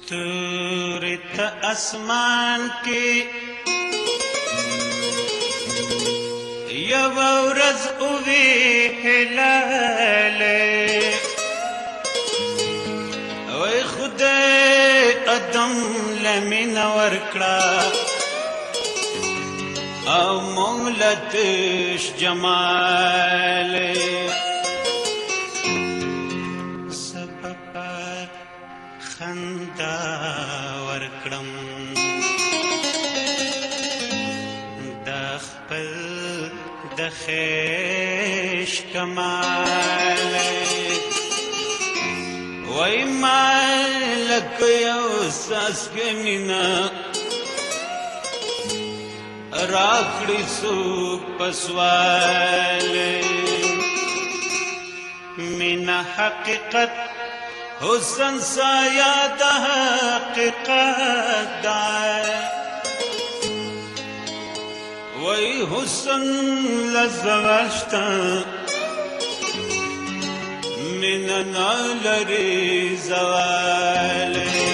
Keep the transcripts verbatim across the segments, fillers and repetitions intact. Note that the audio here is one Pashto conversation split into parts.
ستوري ته اسمان کې یو ورځ اووي هلاله وای خدای ادم لمن ورکړه او مولتش جمال خندا ورکړم د خپل د خیش کمال وای مالک یو ساسکې مینا راکړی څوک پسوال مینا حقیقت حسن سایه د حقیقت دی وای حسن لزوال شته مینه نه لري زوال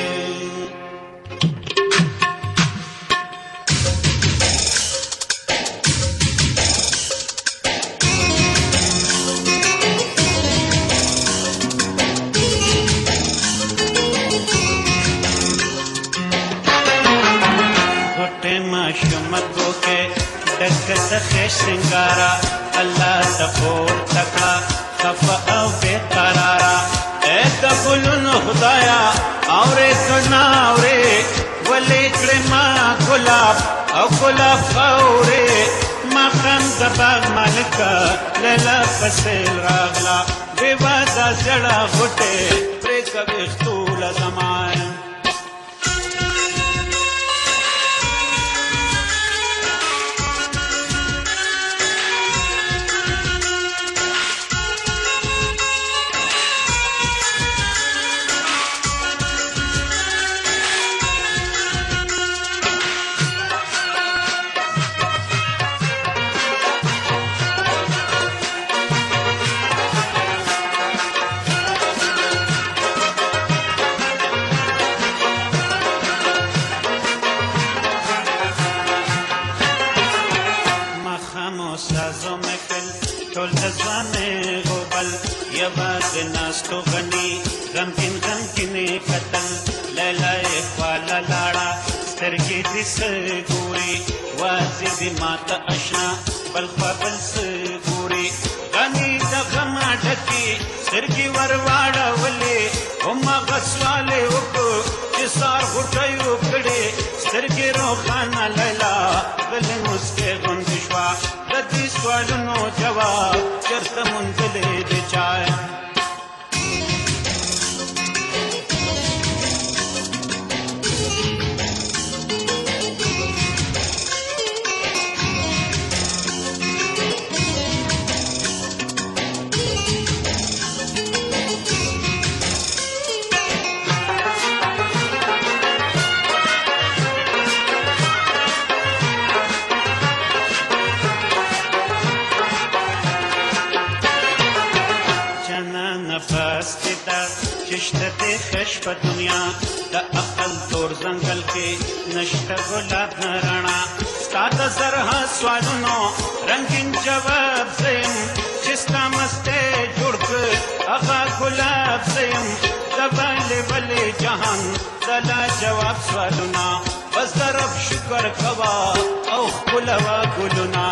شمکو کے ڈکت خیش سنگارا اللہ تپور تکا خفا او بے قرارا اے تقلن خدایا آورے کنا آورے ولی کرما گلاب او گلاب خاورے مقام دباغ مالکا لیلا پسیل راغلا بیوادا زڑا غٹے پریکا بختول زمان سازو مکل ټول ځوانې غوبل یوازې ناستو غني غمکین غمکینې قتل لیلای خواله لاړه سترګې دې څه ګوري واځي دې ماته اشنا بل خوا بل څه ګوري غني د غمه ډکې سترګې ور واړولې هماغه سوالې وکړو چې سار غوټۍ وکړې سترګې روښانه لیلا غلې مسکې غوندې شوه د دې سوالونو جواب چېرته موندلی دی چای چشته دې خش په دنیا د عقل تور ځنګل کې نشته ګلاب نه رڼا ستا د زرها سوالونو رنګین جواب زیم چې ستا مستې جوړ کړ هغه ګلاب زیم د ولې ولې جهان د لاجواب سوالونه بس د رب شکر کوه او ښکلوه ګلونه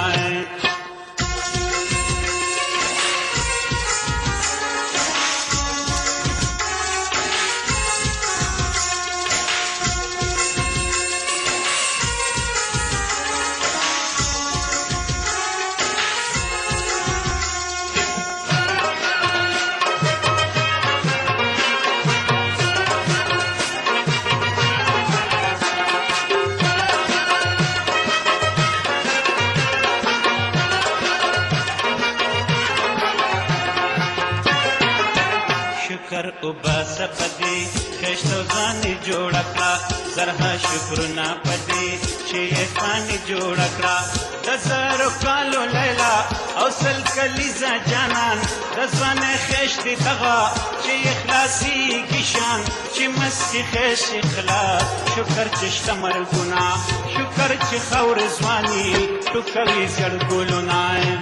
شکر وباسه پدې خشتو ځانې جوړه کړه زرها شکرونه پدې چې یې ځانې جوړه کړه د زرو کالو لیلا او سل کلیزه جانان د ځوانۍ خشتې دغه چې اخلاصي کشان چې مس خیس اخلاص شکر چې شته مرګونه شکر چې خاورې ځواني ټوکوي زړګلونه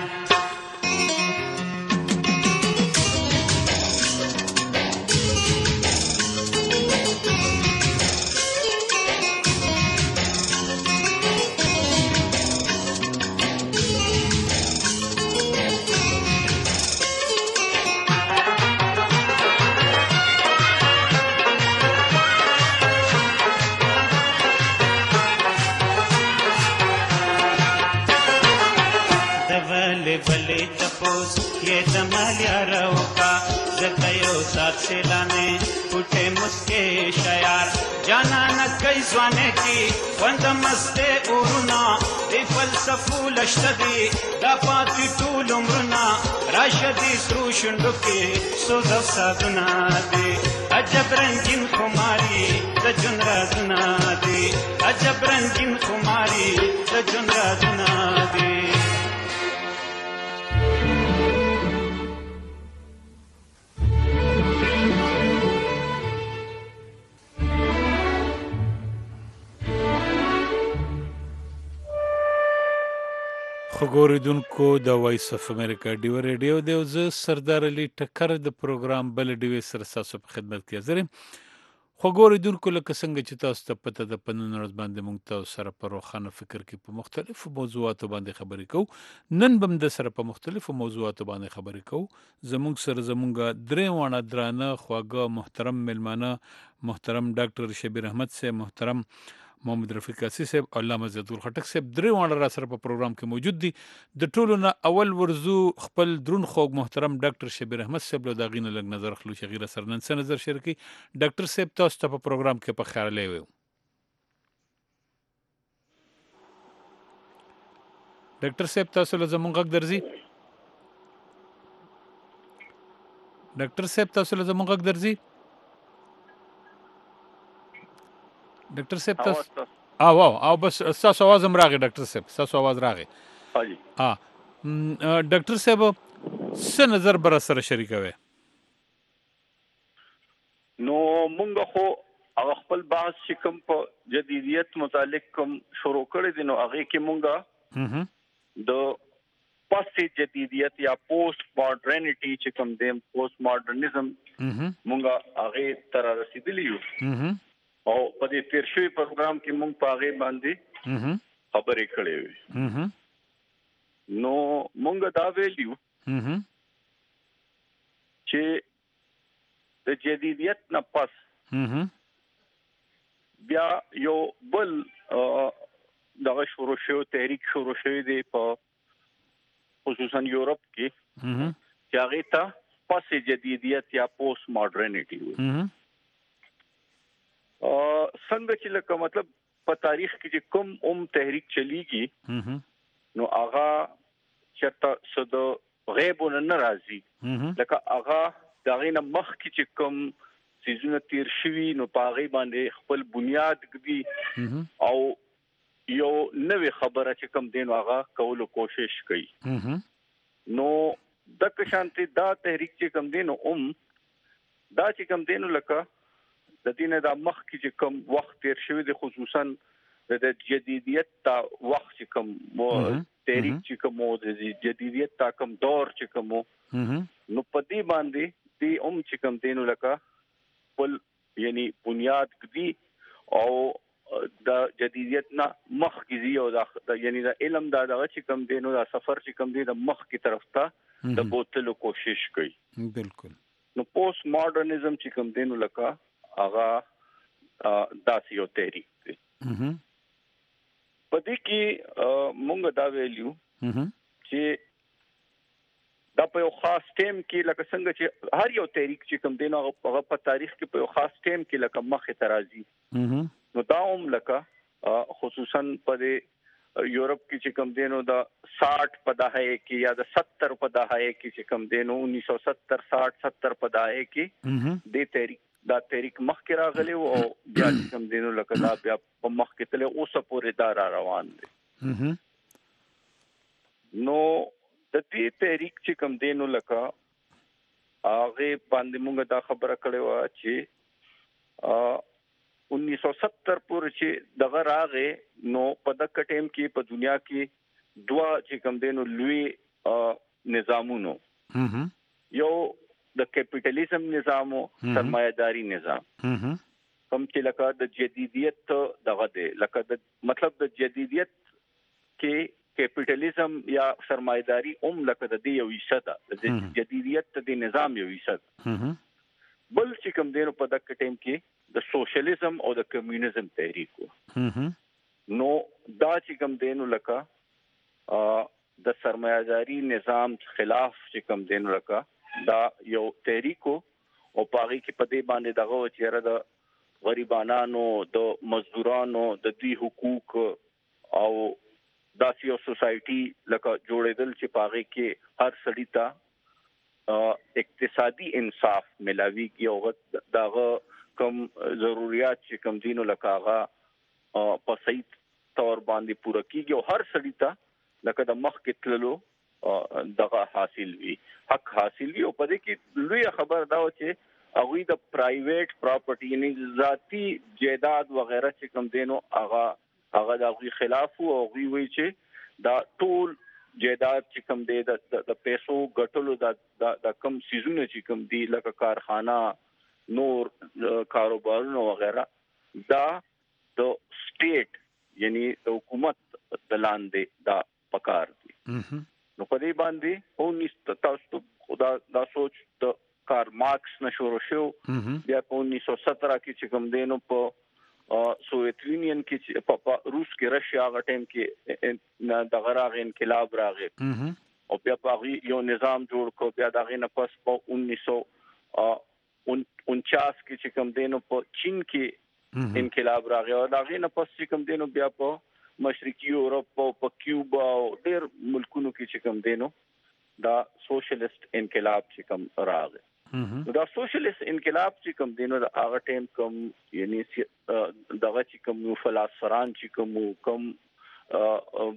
سیلانے اٹھے مسکے شیار جانا نہ کئی زوانے کی وند مستے اورونا دی فلسفو لشتدی دا پاتی طول عمرنا راشدی سرو شنڈکی سوزف سادنا دی عجب رنگین خماری دا جن رازنا دی عجب رنگین خماری دا جن رازنا دی خبرولیدونکو د وایس اف امریکا ډیو ریډیو دی او زه سردار علي ټکر د پروګرام بل ډیوې سره ستاسو په خدمت کې حاضر یم. خبرولیدونکو لکه څنګه چې تاسو ته پته ده په نن ورځ باندې موږ تاسو سره په روښانه فکر کې په مختلفو موضوعاتو باندې خبرې کوو. نن به هم د سره په مختلفو موضوعاتو باندې خبرې کوو. زموږ سره زموږ درې واړه درانه خواږه محترم مېلمانه محترم ډاکټر شبیر احمد صاحب، محترم محمد رفیق اسي صاحب او علامه زیدول خټک صاحب درې واړه را سره په پروګرام کې موجود دي. د ټولو نه اول ورزو خپل درون خوږ محترم ډاکټر شبیر احمد صاحب له داغې نه لږ نظر اخلو چې غیره سره نن څه نظر شریکي. ډاکټر صاحب تاسو ته په پروګرام کې په خیر لیوي. ډاکټر صاحب تاسو له زمونږ غږ درځي؟ ډاکټر صاحب تاسو له زمونږ غږ درځي؟ ډاکټر صاحب تاسو او او او بس تاسو आवाज هم راغی. ډاکټر صاحب تاسو आवाज راغی. حاجی ها ډاکټر صاحب څه نظر بر سره شریکوي؟ نو مونږ خو هغه خپل بحث چې کوم په جدیدیت متعلق کوم شروع کړی دی نو هغه کې مونږه د پوسټ جدیدیت یا پوسټ ماډرنټی چې کوم دی پوسټ ماډرنزم مونږه هغه تر رسیدلی یو او په دې تیر شوی پروګرام کې مونږ په هغه باندې خبرې کړې وې. نو مونږ دا ویلیو چې د جدیدیت نه پس بیا یو بل دغه شروع شوی تحریک شروع شوی دی په خصوصا یورپ کې چې هغه ته پس جدیدیت یا پوسټ ماډرنټی وي. څنګه چې لکه مطلب په تاریخ کې چې کوم اوم تحریک چلیږي نو هغه چرته صد غیب نه راځي لکه هغه دغه نه مخ کې چې کوم سيزونه تیر شوي نو پاغي باندې خپل بنیاد ګدي او یو نوې خبره چې کوم دین هغه کولو کوشش کوي. نو د کشانتي دا تحریک چې کوم دین اوم دا چې کوم دین لکه د دینه د مخ کې چې کوم وخت تیر شوی د خصوصا د جدیدیت تا وخت چې کوم تحریک چې کوم د جدیدیت تا کوم دور چې کوم نو پدی باندې دی اوم چې کوم دینو لکه پل یعنی بنیاد کدي او د جدیدیت نه مخ کې او د یعنی د علم دا د چې کوم دینو دا سفر چې کوم دی د مخ کی طرف ته د بوتلو کوشش کوي. بالکل. نو پوسټ ماډرنزم چې کوم دینو لکه هغه داسې یو تحریک دی. پدې کې مونږ دا ویلیو چې دا په یو خاص ټیم کې لکه څنګه چې هر یو تحریک چې کوم دین هغه په تاریخ کې په یو خاص ټیم کې لکه مخه ترازی نو دا هم لکه خصوصا په یورپ کې چې کوم دینو دا ساٹھ په دهه کې یا د ستر په دهه کې چې کوم دینو انیس سو ستر ساٹھ ستر په دهه کې د تحریک دا تحریک مخ کې راغلی او بیا کوم دینو لکه دا بیا په مخ کې تل اوس پورې دا روان دي. نو د دې تحریک چې کوم دینو لکه هغه باندې موږ دا خبره کړې و چې उन्नीस सौ सत्तर پورې چې دغه راغې نو په دغه ټیم کې په دنیا کې دوا چې کوم دینو لوی نظامونو یو د کیپټالیزم نظام او سرمایه‌داري نظام کوم چې لکه د جدیدیت دغه دی لکه د مطلب د جدیدیت کې کیپټالیزم یا سرمایه‌داري هم لکه د یو حصہ ده د جدیدیت د نظام یو حصہ ده بل چې کوم دینو په دغه ټیم کې د سوشلیزم او د کمیونیزم تحریک نو دا چې کوم دینو لکه د سرمایه‌داري نظام خلاف چې کوم دینو لکه دا یو تحریک او پاغي کې په دې باندې دغه چیرې د غریبانو د مزدورانو د دوی حقوق او داسې یو سوسایټي لکه جوړېدل چې پاغي کې هر سړی ته اقتصادي انصاف ملاويږي او دغه کوم ضرورت چې کوم دینو لکه هغه په صحیح تور باندې پوره کیږي او هر سړی ته لکه د مخ کې تللو دغه حاصل وي حق حاصل وي او په دې کې لوی خبر دا و چې هغه د پرایویټ پراپرټي یعنی ذاتی جائیداد وغیرہ چې کوم دینو هغه هغه د خلاف او هغه وی چې دا ټول جائیداد چې کوم دی د پیسو ګټلو د د کم سيزونه چې کوم دی لکه کارخانه نور کاروبارونه وغیرہ دا د سټیټ یعنی د حکومت د لاندې دا پکار دي نو په دې باندې او تاسو خدا دا سوچ د کار مارکس نشورو شو بیا په उन्नीस सौ सत्रह کې چې کوم دینو په سوویت یونین کې په روس کې رشیا غ ټیم کې د غراغ انقلاب راغی او بیا په یو نظام جوړ کو بیا دغه نه پس په उन्नीस सौ उनचास کې چې کوم دینو په چین کې انقلاب راغی او دغه نه پس چې کوم دینو بیا په مشرقي یورپ او په کیوبا او ډېر ملکونو کې چې کوم دینو دا سوشلیست انقلاب چې کوم راغی دا سوشلیست انقلاب چې کوم دینو د هغه ټیم کوم یعنی دغه چې کوم فلسفران چې کوم کوم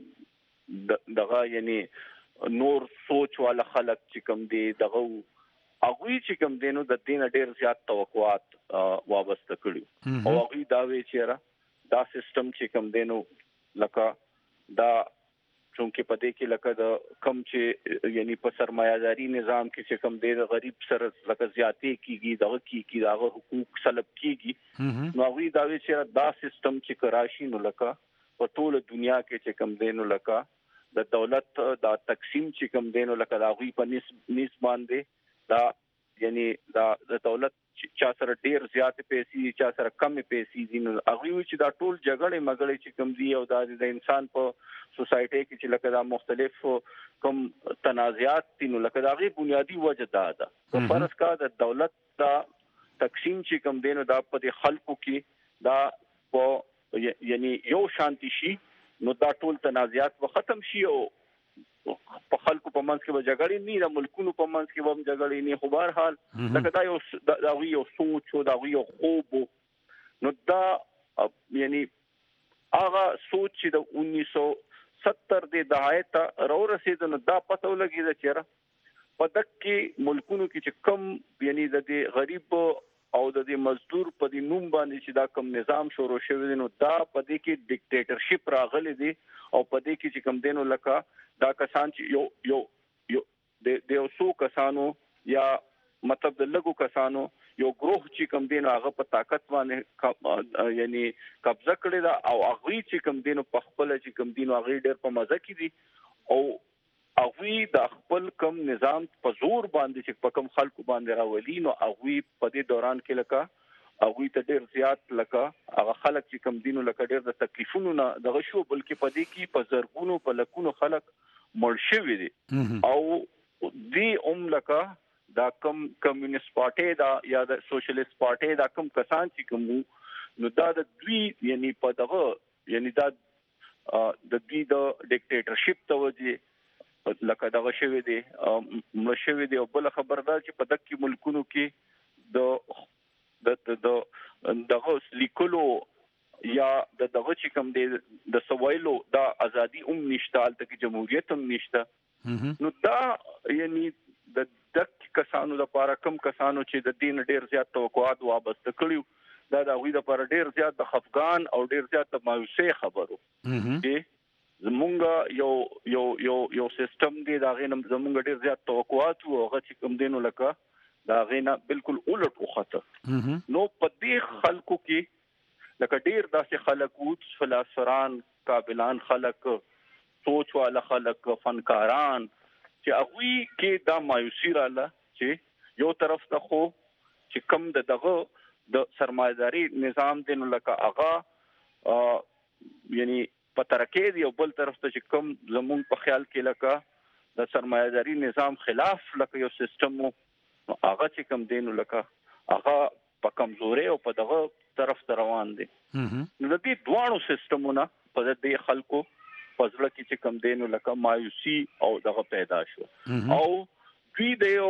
دغه یعنی نور سوچ والا خلک چې کوم دی دغه هغه چې کوم دینو د دین ډېر زیات توقعات وابسته کړي او هغه دا وی چې را دا سیستم چې کوم دینو لکه دا چونکه پدې کې لکه د کم چې یعنی په سرمایه‌داري نظام کې چې کم دی د غریب سره لکه زیاتې کیږي دغه کیږي دغه حقوق سلب کیږي نو هغه دا وی چې دا سیستم چې کراشي نو لکه په ټول دنیا کې چې کم دی نو لکه د دولت دا تقسیم چې کم دی نو لکه دا غوي په نس باندې دا یعنی دا د دولت چا سره ډیر زیات پیسې چا سره کم پیسې دي نو هغه وی چې دا ټول جګړې مګړې چې کم دي او د انسان په سوسایټي کې چې لکه دا مختلف کوم تنازعات دي نو لکه دا غي بنیادی وجه دا ده په فرض کا د دولت دا تقسیم چې کم دینو دا په خلکو کې دا په یعنی یو شانتي شي نو دا ټول تنازعات به ختم شي او په خلکو په منځ کې به جګړې نه د ملکونو په منځ کې به جګړې نه خو بهر حال لکه دا یو دا یو سوچ او دا یو خوب نو دا یعنی هغه سوچ چې د उन्नीस सौ सत्तर د دهایت را رسید نو دا پته ولګی دا چیرې په دکې ملکونو کې چې کم یعنی د غریب او د مزدور په دې نوم باندې چې دا کم نظام شروع شوی نو دا په دې کې ډیکټیټرشپ راغلی دی او په دې کې چې کم دینو لکه دا کسان چې یو یو یو د یو څو کسانو یا مطلب د لګو کسانو یو ګروه چې کم دینو هغه په طاقت باندې یعنی قبضه کړی دا او هغه چې کم دینو په خپل چې کم دینو هغه ډېر په مزه کې دي او هغه د خپل کم نظام په زور باندې چې په کم خلکو باندې راولي نو هغه په دې دوران کې لکه هغه ته ډېر زیات لکه هغه خلک چې کم دینو لکه ډېر د تکلیفونو نه دغه شو بلکې په دې کې په زرګونو په لکونو خلک مړ شوي دي او دې هم لکه دا کم کمیونست پارټي دا یا د سوشلیست پارټي دا کم کسان چې کوم نو دا د دوی یعنی په دغه یعنی دا د دوی د ډیکټیټرشپ توجه لکه دغه شوی دی مشوي دی او بل خبردار چې په دغه ملکونو کې د د د دغه لیکلو یا د دغه چې کوم دی د سوایلو دا ازادي هم نشته الته کې جمهوریت هم نشته نو دا یعنی د دک کسانو لپاره کم کسانو چې د دین ډیر زیات توقعات وابسته کړیو دا د هغوی لپاره ډېر زیات د خفګان او ډېر زیات د مایوسۍ خبرو چې زمونږ یو یو یو یو سیستم دی دا غي زمونږ ډېر زیات توقعات او هغه چې کوم دینو لکه دا غینا بالکل الټ وخته نو په دې خلکو کې لکه ډېر داسې خلک وو فلسفران قابلان خلک سوچ والا خلک فنکاران چې هغوی کې دا مایوسي رااله چې یو طرف ته خو چې کم د دغه د سرمایداري نظام دی نو لکه هغه یعنی په ترکه دی او بل طرف ته چې کم زمون په خیال کې لکه د سرمایداري نظام خلاف لکه یو سیستم نو هغه چې کم دی نو لکه هغه په کمزوري او په دغه طرف ته روان دي نو د دې دوه سیستمونو په دې خلکو پزړه کې چې کم دی نو لکه مایوسي او دغه پیدا شو او دوی دیو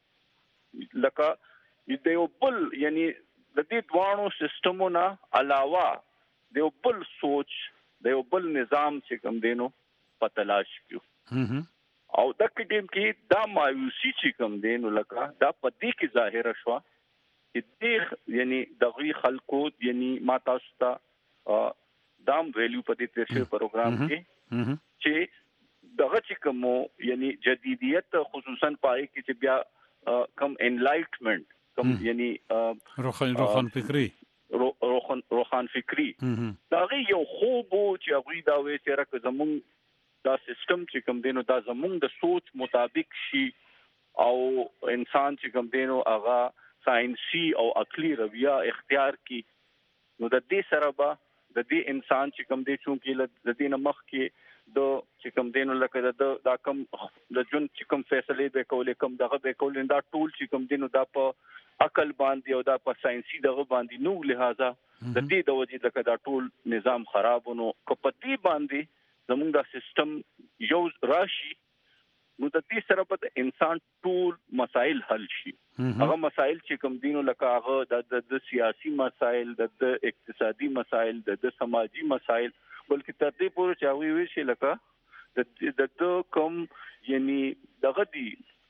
لکه دیو بل یعنی د دې دوانو سیستمونو علاوه دیو بل سوچ دیو بل نظام چې کوم دینو په تلاش کیو او د کډیم کې دا مایوسی چې کوم دینو لکه دا په دې کې ظاهر شو چې دې یعنی دغه خلکو یعنی ما تاسو ته دام ویلیو په دې ترشه پروګرام کې چې دغه چې کوم یعنی جدیدیت خصوصا پای کې چې بیا کم انلایټمنټ کم یعنی روحان روحان فکری روحان روحان فکری دا غي یو خوب چې هغه دا وې چې راک زمون دا سیستم چې کوم دینو دا زمون د سوچ مطابق شي او انسان چې کوم دینو هغه ساينسي او عقلي رویه اختیار کی نو د دې سره به د دې انسان چې کوم دی چې د دې نمخ کې د چې کوم دینو لکه د دا کم د جون چې کوم فیصله به کولې کوم دغه به کولې دا ټول چې کوم دینو دا په عقل باندې او دا په ساينسي دغه باندې نو لہذا د دې د وجې لکه دا ټول نظام خرابونو کپتی باندې زموږ دا سیستم یو راشي نو د دې سره په انسان ټول مسائل حل شي هغه مسائل چې کوم دینو لکه هغه د سیاسي مسائل د اقتصادي مسائل د سماجی مسائل بلکې تر دې پورې چې هغه وی شي لکه د د کوم یعنی دغه دی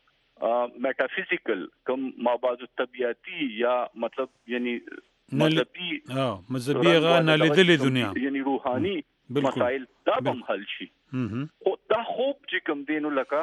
میټافیزیکل کوم مابعد الطبيعتي یا مطلب یعنی مذهبي اه مذهبي غا نه لیدلې دنیا یعنی روحاني مسائل دا هم حل شي او دا خوب چې کوم دینو لکه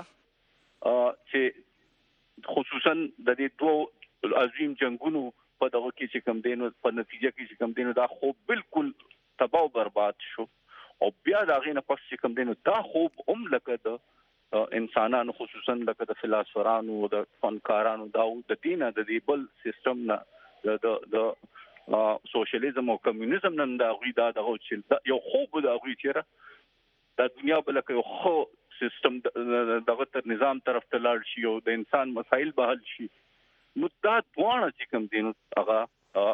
چې خصوصا د دې دوه عظیم جنگونو په دغه کې چې کوم دینو په نتیجه کې چې کوم دینو دا خوب بالکل تباہ او برباد شو او بیا دا غینه پس چې کوم دینو دا خوب هم لکه د انسانانو خصوصا لکه د فلسفرانو د فنکارانو دا د دینه د دې بل سیستم نه د د سوشلیزم او کمیونیزم نن دا غوی دا دغه چې یو خوب دا غوی چیرې د دنیا بل کې یو خو سیستم دغه تر نظام طرف ته لاړ شي او د انسان مسائل به حل شي نو دا دوه چې کوم دینو هغه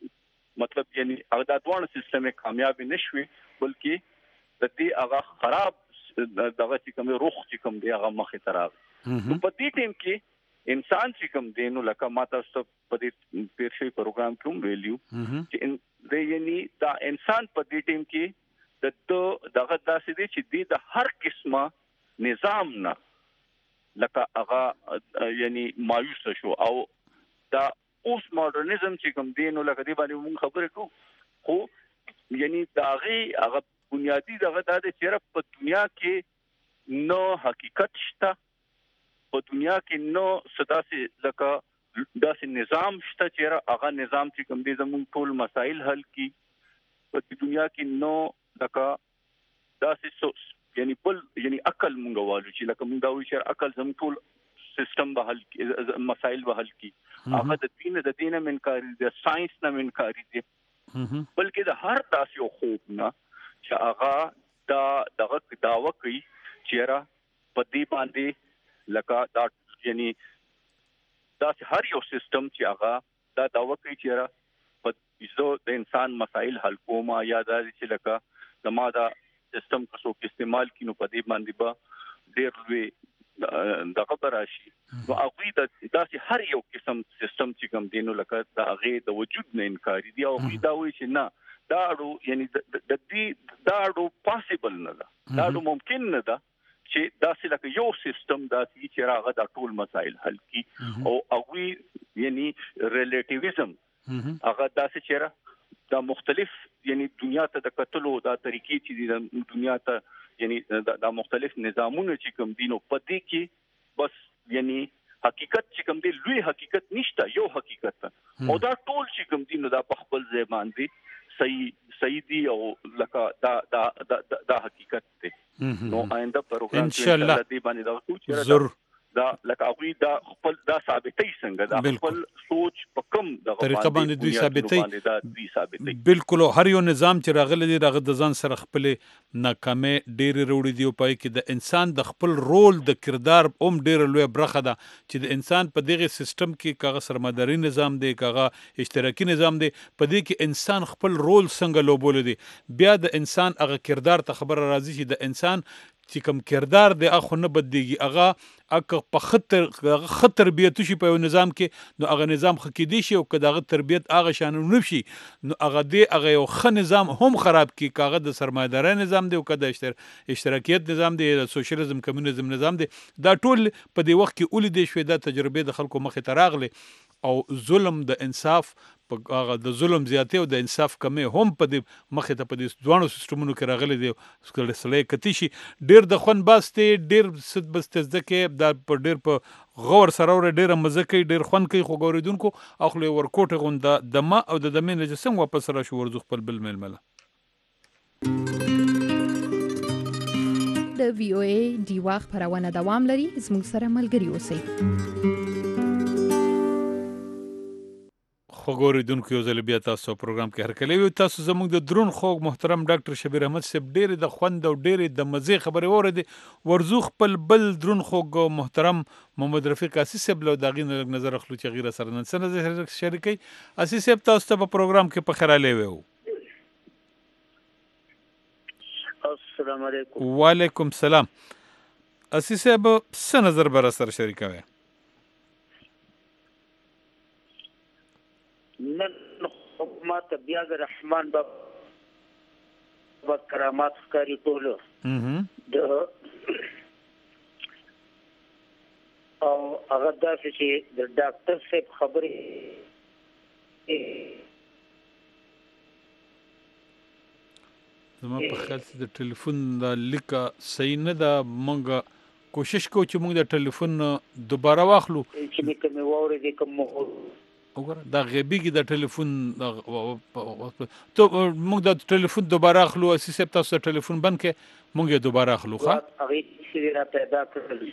مطلب یعنی هغه دا دوه سیستم کامیاب نشوي بلکې د دې هغه خراب دغه چې کوم روح چې کوم دی هغه مخې ته راغی نو په دې ټیم کې انسان چې کوم دی نو لکه ما تاسو په دې پیرشي پروګرام کې ویلیو چې د یعنی دا انسان په دې ټیم کې د دغه داسې دی چې د هر قسمه نظام نه لکه هغه یعنی مایوس شو او دا اوس ماډرنیزم چې کوم دی نو لکه دی باندې موږ خبرې کوو خو یعنی داغي هغه بنیادی دغه د چیرې په دنیا کې نو حقیقت شته په دنیا کې نو ستاسي لکه داسې نظام شته چیرې هغه نظام چې کوم دي زموږ ټول مسائل حل کی په دنیا کې نو لکه داسې یعنی بل یعنی عقل مونږ والو چې لکه مونږ دا وی چې عقل زموږ ټول سیستم به حل کی مسائل به حل کی هغه د دین د دینه منکاری د ساينس نه منکاری دي بلکې د هر داسې یو خوب نه چې هغه دا دغه داوا کوي چې په دې باندې لکه دا یعنی دا هر یو سیستم چې هغه دا داوا کوي چې په زو د انسان مسائل حل کوما یا دا چې لکه زما دا سیستم کو څوک استعمال کینو په دې باندې به ډېر لوی دغه براشي نو هغه د داسې هر یو قسم سیستم چې کوم دینو لکه دا هغه د وجود نه انکاری دی او دا وایي چې نه دا ډو یعنی د دې دا ډو پاسیبل نه ده دا ډو ممکن نه ده چې داسې لکه یو سیستم داسې چې راغه د ټول مسائل حل کی او هغه یعنی ریلیټیویزم هغه داسې چیرې دا مختلف یعنی دنیا ته د قتلو دا طریقې چې د دنیا ته یعنی دا مختلف نظامونه چې کوم دینو پدې کې بس یعنی حقیقت چې کوم دی لوی حقیقت نشته یو حقیقت او دا ټول چې کوم دینو دا په خپل ځای باندې صحیح صحیح دی او لکه دا دا دا, دا حقیقت دی نو آینده پروګرام ان شاء الله دې باندې دا سوچ ضرور دا لکه هغه دا خپل دا ثابتې څنګه دا خپل سوچ په کوم د طریقه باندې دوی ثابتې دا دوی ثابتې بالکل هر یو نظام چې راغلی دی راغ د ځان سره خپل ناکامه ډېر وروړي دی او پای کې د انسان د خپل رول د کردار اوم ډېر لوی برخه ده چې د انسان په دغه سیستم کې کاغه سرمایداري نظام دی کاغه اشتراکي نظام دی په دې کې انسان خپل رول څنګه لوبول دی بیا د انسان هغه کردار ته خبر راځي چې د انسان چې کوم کردار دی اخو نه بدلیږي هغه اک په خطر خطر تربیت شي په نظام کې نو هغه نظام خکېدي شي او که دغه تربیت هغه شان نه شي نو هغه دی هغه یو ښه نظام هم خراب کی کاغه د سرمایداري نظام دی او که د اشتراکیت نظام دی د سوشلیزم کمیونیزم نظام دی دا ټول په دې وخت کې اولی دی شوی دا تجربه د خلکو مخې ته راغلي او ظلم د انصاف په هغه د ظلم زیاتې او د انصاف کمې هم په دې مخې ته په دې دوانو سیستمونو کې راغلي دي سړی کتی شي ډېر د خوند باستې ډېر صد بستې زده کې دا په ډېر په غور سره ور ډېره مزه کوي ډېر خوند کوي خو ګورېدونکو اخلي ورکوټه غونډه د ما او د دمې نه جسم واپس را شو ورزو خپل بل ململه د وی او ای دی واخ پرونه دوام لري زموږ سره ملګری اوسئ خو ګورېدونکو یو ځل بیا تاسو پروګرام کې هرکلی وي تاسو زموږ د درون خوږ محترم ډاکټر شبیر احمد صاحب ډېرې د خوند او ډېرې د مزې خبرې واورېدې ورزو خپل بل درون خوږ محترم محمد رفیق اسیس صاحب له د هغې نه نظر اخلو چې هغې را سره نن څه نظر شریکوي اسیس صاحب تاسو ته په پروګرام کې په خیرالی وی السلام علیکم وعلیکم السلام اسیس صاحب څه نظر به را سره شریکوي نن حکومت بیا د رحمان بابا کرامات ښکاري ټولو د او هغه داسې چې د ډاکټر صاحب خبرې زما په خیال چې د ټلیفون د لیکه صحیح نه ده مونږ کوشش کوو چې مونږ د ټلیفون دوباره واخلو چې مې کومې واورېدې کوم وګوره دا غیبیږي د ټلیفون ته موږ د ټلیفون دوباره اخلو اسیس صاحب تاسو د ټلیفون بند کړئ موږ یې دوباره اخلو ښه هغې چې را پیدا کړل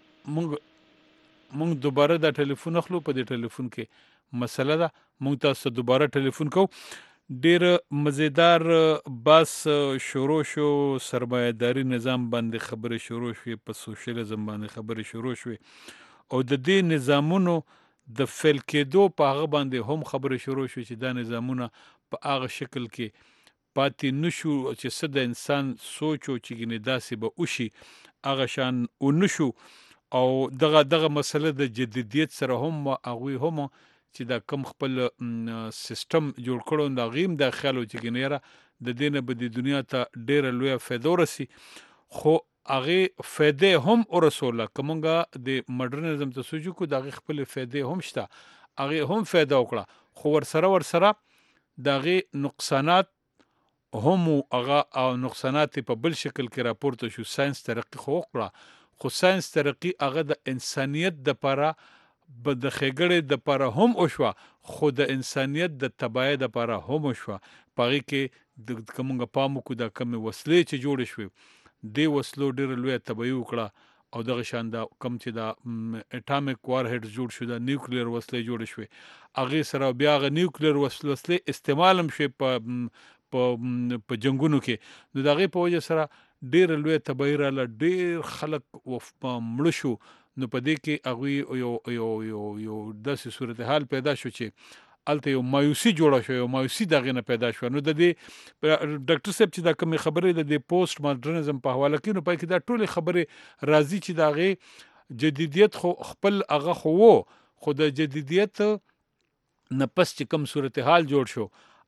موږ موږ دوباره دا ټلیفون اخلو په دې ټلیفون کې مسله ده موږ تاسو دوباره ټلیفون کوو ډېر مزیدار بس شروع شو سرمایه‌داري نظام باندې خبرې شروع شوې په سوشلیزم باندې خبرې شروع شوې او د دې نظامونو د فیل کېدو په هغه باندې هم خبرې شروع شوې چې دا نظامونه په هغه شکل کې پاتې نشو چې څه د انسان سوچ او چې ګینې داسې به وشي هغه شان ونشو او دغه دغه مسله د جدیدیت سره هم هغوی هم چې دا کم خپل سیستم جوړ کړو د هغې هم دا خیال و چې ګینې یاره د دې نه به د دنیا ته ډېره لویه فایده ورسي خو هغې فایدې هم ورسوله که مونږ د مډرنزم ته سوچ وکړو د هغې خپلې فایدې هم شته هغې هم فایده وکړه خو ورسره ورسره د هغې نقصانات هم هغه او نقصانات په بل شکل کې راپورته شو ساینس ترقي خو وکړه خو ساینس ترقي هغه د انسانیت دپاره به د ښېګړې دپاره هم وشوه خو د انسانیت د تباهۍ دپاره هم وشوه په هغې کې د که مونږ پام وکړو دا کمې وسلې چې جوړې شوې دې وسلو ډېره لویه تباهي وکړه او دغه شان دا کم چې دا اټامیک وار هیډز جوړ شو دا نیوکلیر وسلې جوړې شوې هغې سره بیا هغه نیوکلیر وسلې استعمال هم شوې په په جنګونو کې نو د هغې په وجه سره ډېره لویه تباهي راله ډېر خلک مړه شو نو په دې کې هغوی یو یو یو یو داسې صورتحال پیدا شو چې هلته یو مایوسي جوړه شوه یو مایوسي د هغې نه پیدا شوه نو د دې ډاکټر صاحب چې دا کومې خبرې د دې پوسټ ماډرنزم په حواله کوي نو پای کې دا ټولې خبرې راځي چې د هغې جدیدیت خو خپل هغه خو و خو د جدیدیت نه پس چې کوم صورتحال جوړ شو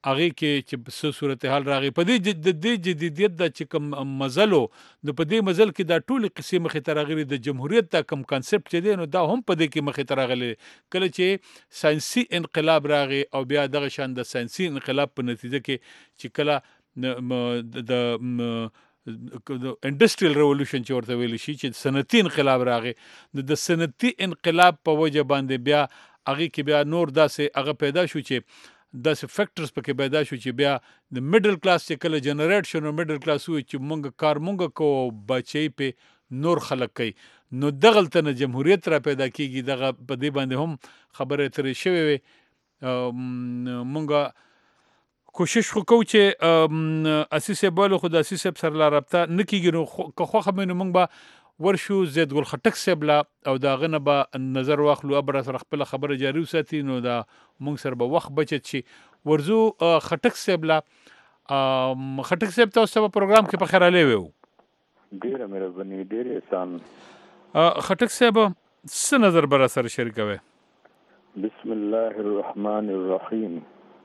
هغه کې چې څه صورتحال راغی په دې د دې جدیدیت د چې کوم مزلو د په دې مزل کې دا ټول قصې مخې ته راغلي د جمهوریت دا کوم کانسپټ چې دی نو دا هم په دې کې مخې ته راغلی کله چې ساينسي انقلاب راغی او بیا دغه شان د ساينسي انقلاب په نتیجه کې چې کله د د انډستریال ریولوشن چې ورته ویل شي چې صنعتي انقلاب راغی د صنعتي انقلاب په وجه باندې بیا هغه کې بیا نور داسې هغه پیدا شو چې داسې فیکټرز پکې پیدا شو چې بیا د میډل کلاس چې کله جنریټ شو نو میډل کلاس وي چې مونږ کار مونږ کو بچي په نور خلک کوي نو دغلته نه جمهوریت را پیدا کیږي دغه په دې باندې هم خبره ترې شوې وي مونږ کوشش خو کو چې اساسي بولو خو د اساسي سره لا رابطه نکیږي نو که خو خمن مونږ به ورشو زید ګل خټک صاحب لا او دا غنه به نظر واخلو ابر سره خپل خبره جاری وساتي نو دا مونږ سره به وخت بچت شي ورزو خټک صاحب لا خټک صاحب تاسو په پروګرام کې په خیر علي وو ډیره مهرباني ډیره احسان خټک صاحب څه نظر بر سره شریکوي بسم الله الرحمن الرحیم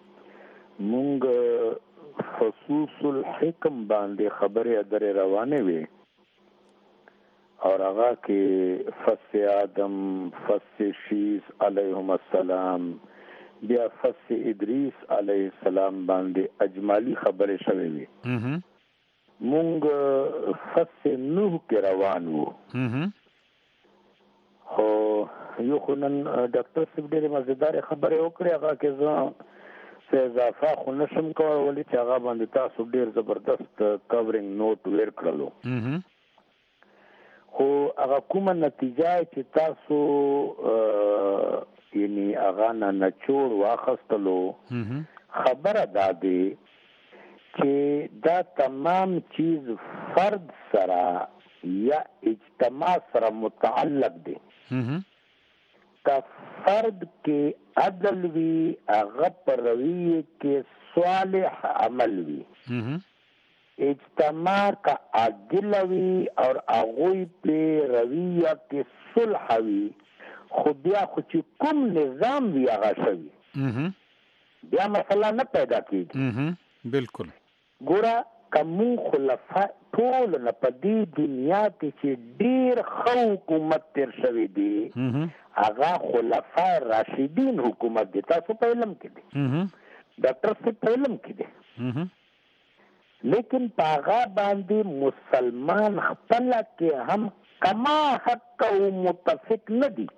مونږ خصوص الحکم باندې خبره درې روانه وي اور هغه کې فص آدم فص شیس علیهم السلام بیا فص ادریس علیه السلام باندې اجمالی خبره شوه وي مونږ فص نوح کې روان وو خو یو خنن ډاکټر صاحب ډېر مزیدار خبره وکړه هغه کې زه څه اضافه خو نشم کولی چې هغه باندې تاسو ډېر زبردست کورینګ نوٹ ور کړلو خو هغه کومه نتیجه چې تاسو یعنی هغه نه نچوړ واخستلو خبره ده دی چې دا تمام چیز فرد سره یا اجتماع سره متعلق دی کا فرد کې عدل وی هغه پر رویه کې صالح عمل وی اجتماع کا عادل وی اور هغه په رویه کې صلح وی خو بیا خو چې کوم نظام وی هغه شوی بیا مسله نه پیدا کیږي بالکل ګوره کوم خلفاء ټول نه په دې دنیا کې چې ډیر خو حکومت تر شوی دی هغه خلفاء راشدین حکومت دی تاسو په علم کې دي ډاکټر څه په علم کې دي لیکن پاغا باندې مسلمان خپل کې هم کما حق او متفق نه دي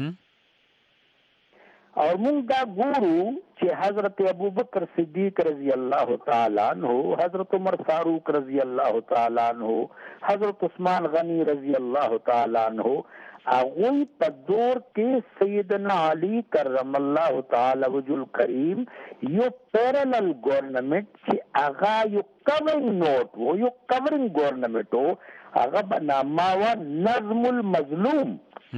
اور مونږ دا ګورو چې حضرت ابوبکر صدیق رضی الله تعالی عنہ حضرت عمر فاروق رضی الله تعالی عنہ حضرت عثمان غنی رضی الله تعالی عنہ هغه په دور کې سیدنا علی کرم الله تعالی وجل کریم یو پیرالل گورنمنت چې هغه یو کورینګ نوٹ وو یو کورینګ گورنمنت وو هغه بنامه وا نظم المظلوم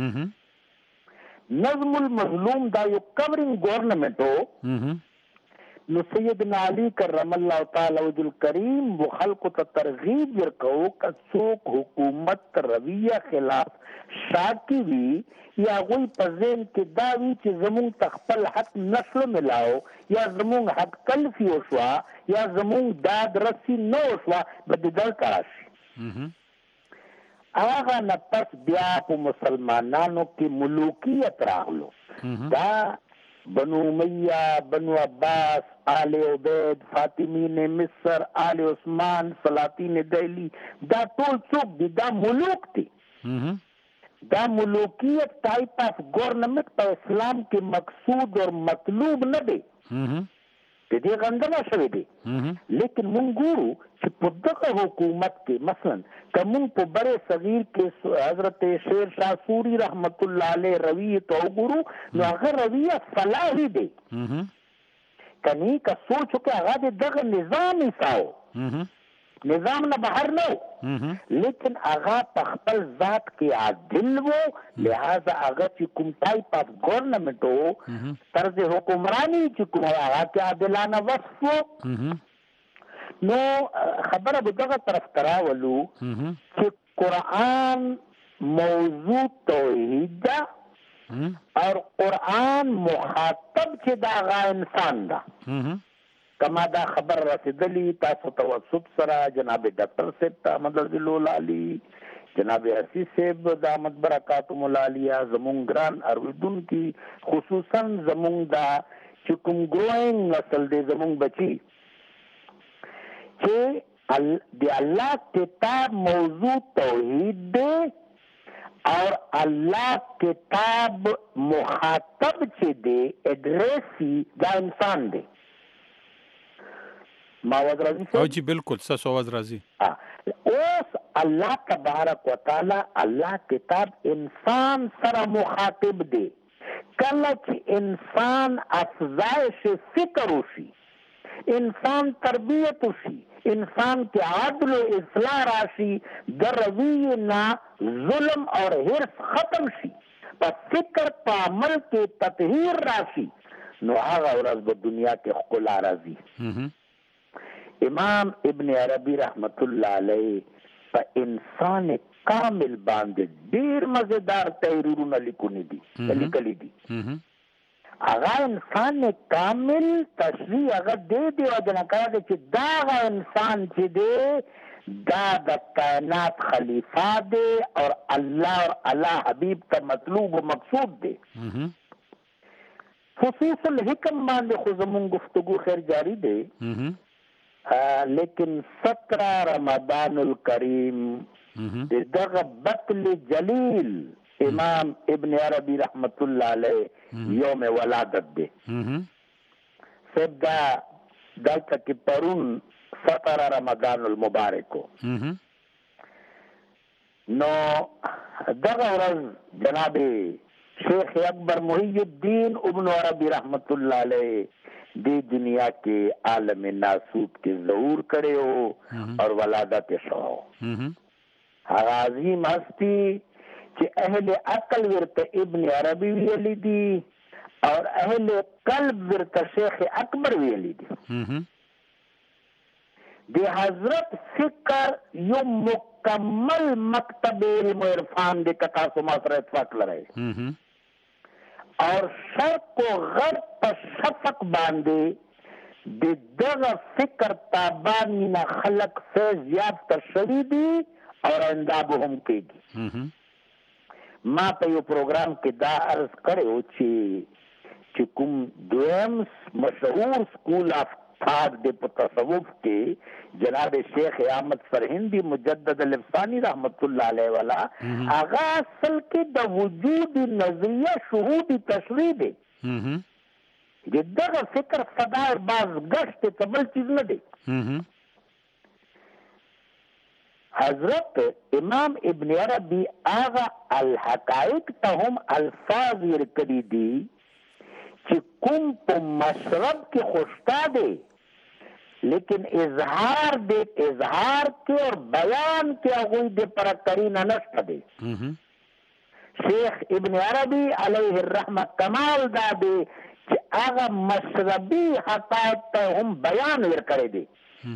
نظم المظلوم دا یو کورینګ گورنمنت وو نو سیدنا علی کرم الله تعالی وجل کریم و خلق ته ترغیب ورکو که څوک حکومت رویه خلاف شاکی وی یا غوی په ذهن کې دا وی چې زمون تخپل حق نشو ملاو یا زمون حق کلفی وشوا یا زمون داد رسی نو وشوا بددل کراشي هغه نه پس بیا په مسلمانانو کې ملوکیت راغلو دا بنو امیہ بنو عباس آل عبید فاطمین مصر آل عثمان سلاطین دہلی دا ټول څوک دي دا ملوک دي دا ملوکیت ټایپ اف گورنمنٹ په اسلام کې مقصود اور مطلوب نه دی د دې غندنه شوی دی لیکن مونږ ګورو چې په دغه حکومت کې مثلا کوم په بره صغیر کې حضرت شیر شاه سوری رحمت الله علیه رویه تو ګورو نو هغه رویه فلاحي دی کني کا سوچ کې هغه دغه نظام یې نظام نه بهر نو لیکن هغه په خپل ذات کې عادل وو لہذا هغه چې کوم ټایپ اف گورنمنت وو طرز حکمرانی چې کوم هغه کې عادلانه وصف وو نو خبره به دغه طرف تراولو چې قرآن موضوع توحید ده اور قرآن مخاطب چې دا هغه انسان ده کما دا خبر رسیدلی تاسو توسط سره جناب ډاکټر صاحب ته احمد لولالي جناب حسی صاحب دامت برکات مولالیا زمون ګران ارویدونکو خصوصا زمون دا چې کوم ګروینګ نسل دی زمون بچي چې د الله کتاب موضوع توحید دی اور الله کتاب مخاطب چې دی اډریسی دا انسان دی. ما आवाज راځي او جی بالکل ساسو आवाज راځي. اوس الله تبارک وتعالى الله کتاب انسان سره مخاطب دی. کله چې انسان افزایش فکر وشي انسان تربیت وشي انسان کې عدل و اصلاح راشي د رویې نه ظلم اور حرص ختم شي په فکر په عمل کې تطهیر راشي نو هغه ورځ په دنیا کې ښکلا راځي. امام ابن عربی رحمت الله علیه په انسان کامل باندې ډیر مزیدار تحریرونه لیکونی دي لیکلي دي. هغه انسان کامل تشریح هغه دې دی او د نکاله چې دا هغه انسان چې دی دا د کائنات خلیفہ دی اور الله اور الله حبیب ته مطلوب و مقصود دی. خصوصا الحکم باندې خو زمون گفتگو خیر جاری دی لیکن سترہ رمضان الکریم دغه بطل جلیل امام ابن عربی رحمت الله علیه یوم ولادت دی سب دا دلته کې پرون سترہ رمضان المبارکو نو دغه ورځ جناب شیخ اکبر محی الدین ابن عربی رحمت الله علیه دی دنیا کے عالم ناسوت کے ظہور کرے ہو اور ولادت شو عظیم ہستی کہ اہل عقل ورت ابن عربی ویلی دی اور اہل قلب ورت شیخ اکبر ویلی دی. دی حضرت فکر یو مکمل مکتب علم و عرفان دی کتا سما سر اتفاق لرائے اور شرق و غرب پر شفق باندے دی دغا فکر تابانی نا خلق سے زیادہ تشریدی اور انداب ہم کے گی. ما پہ یہ پروگرام کے دا عرض کرے ہو چی چکم دویم مشہور سکول آف تھاٹ دے تصوف کے جناب شیخ احمد سرہندی مجدد الافسانی رحمت اللہ علیہ والا آغا اصل کے دا وجود نظریہ شہودی تشریح دے جدہ فکر صدا باز گشت تبل چیز نہ دے. حضرت امام ابن عربی آغا الحقائق تاہم الفاظ یرکڑی دی چی کم پا مشرب کی خوشتا دے لیکن اظہار دے اظہار کے اور بیان کے اغوی دے پر کرینہ نشت دے. شیخ ابن عربی علیہ الرحمہ کمال دا دے کہ آغا مشربی حقائق تا ہم بیان ور کرے دے.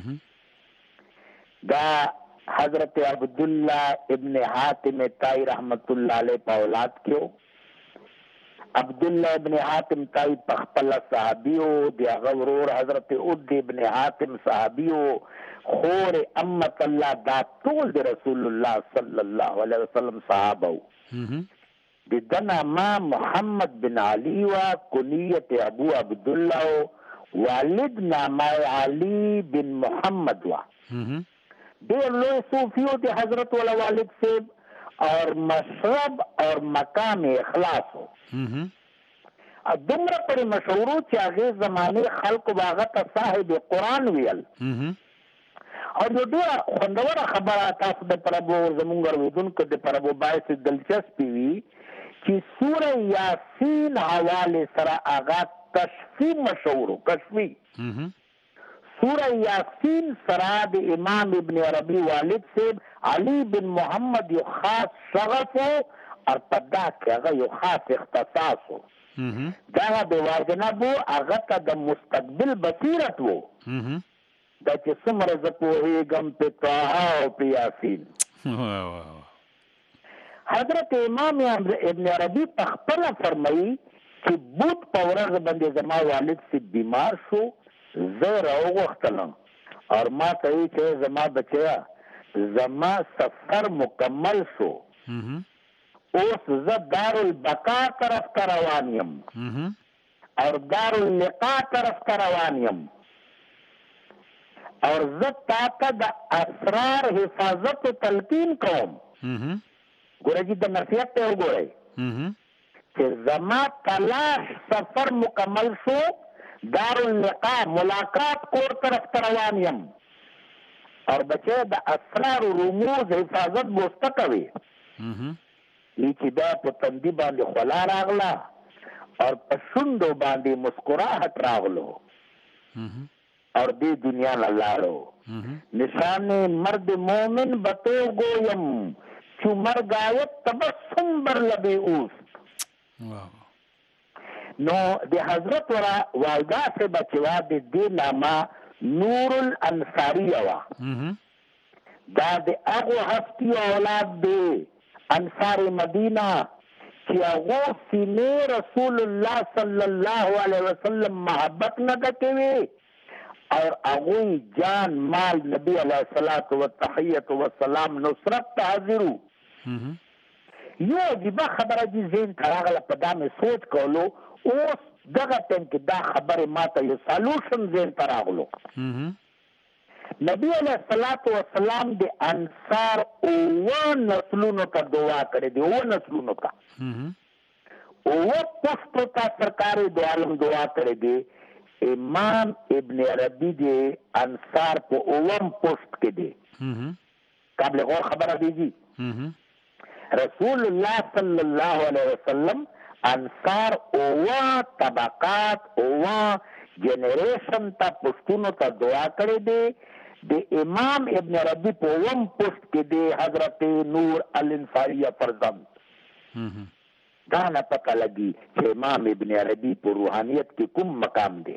دا حضرت عبداللہ ابن حاتم تائی رحمت اللہ علیہ پا اولاد کیوں عبداللہ ابن حاتم تائی پخپلا صحابیو دی غورور حضرت عد ابن حاتم صحابیو خور امت اللہ دا طول دی رسول اللہ صلی اللہ علیہ وسلم صحابو دی دنا ما محمد بن علی و کنیت ابو عبداللہ والد نامائے علی بن محمد و دیر لوی صوفیو دی حضرت والا والد سے اور مشرب اور مقام اخلاص ہو دمرا پڑی مشہورو چاہے زمانے خلق واغت صاحب قرآن ویل اور جو دیر خوندورا خبر آتا دے پرابو زمونگر ویدن کے دے پرابو باعث دلچسپی وی کہ سورہ یاسین حوالے سرا آغا کشفی مشہورو کشفی سورہ یاسین سراد امام ابن عربی والد سے علی بن محمد یو خاص شغف ہو اور پدا کہ اگر یو خاص اختصاص ہو داغا بے واجنب ہو اگر تا دا مستقبل بصیرت ہو دا چی سمر زپوہی گم پہ توہا ہو پہ یاسین. حضرت امام ابن عربی تخپلا فرمائی کہ بود پورغ بند زما والد سے بیمار شو زه راوغوښتلم اور ما ته یې چې زما بچیا زما سفر مکمل شو، اوس زه دارالبقا طرف ته روان یم اور داراللقا طرف ته روان یم اور زه تا ته د اسرار حفاظت تلقین کوم. ګوره جي د نصیحت ته وګورئ چې زما تلاش سفر مکمل شو، داراللقا ملاقات کور طرف ته روان یم اور بچه د اسرار و رموز حفاظت بوسته کوي. ای چې دا په تندي باندې خولا راغله اور په شونډو باندې مسکراهټ راغلو اور دې دنیا نه لاړو. نشان مرد مومن بتو گویم چو مرگ آیت تبسم بر لبے اوست. نو د حضرت ورا والدہ سے بچوا د دې نامه نور الانصاری وا دا د هغه هستی اولاد دی انصار مدینہ چې هغه سینې رسول الله صلی الله علیه وسلم محبت نه کوي اور هغه جان مال نبی علیہ الصلوۃ والتحیۃ والسلام نصرت حاضرو. یو دغه خبره دي زین تراغله په دامه سوچ کولو اوس دغه ټیم کې دا خبره ماته یو سولوشن زین تراغلو. نبی علیہ الصلوۃ والسلام د انصار او نسلونو ته دعا کړې دی، او نسلونو ته او پښتو ته سرکار دو عالم دعا کړې دی. امام ابن عربی دی انصار په اوم پوسټ کې دی. قابل غور خبره دیږي رسول الله صلی الله علیه وسلم انصار اوه طبقات اوه جنریشن ته پښتونو ته دعا کړې دی. د امام ابن عربی په اوم پوسټ کې دی حضرت نور الانصاریه فرزند. دا نه پته لګي چې امام ابن عربی په روحانیت کې کوم مقام دی.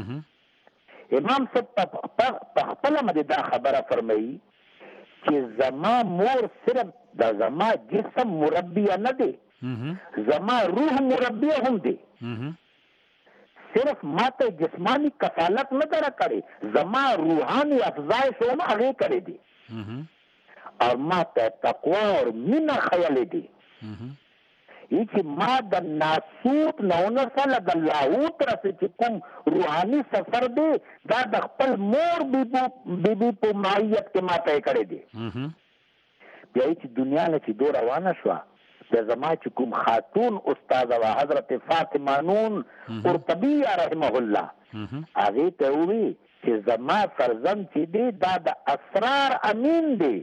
امام صاحب په خپل باندې دا خبره فرمایي چې زما مور صرف د زما جسم مربی نه دی، زما روح مربی هم دی. صرف ماته جسمانی کفالت نه در کړي، زما روحانی افزایش هم هغه کړی دی او ماته تقوا او مینا خیال دی. ای چې ما د ناسوت نونه سره د لاهوت رسې چې کوم روحاني سفر دی دا د خپل مور بیبو بیبي په ماهیت کې ماته کړی دی. بیا چې دنیا نه چې دو روانه شوه د زما چې کوم خاتون استاد و حضرت فاطمه نون قرطبی رحمه الله هغې ته ووی چې زما فرزند چې دی دا د اسرار امین دی.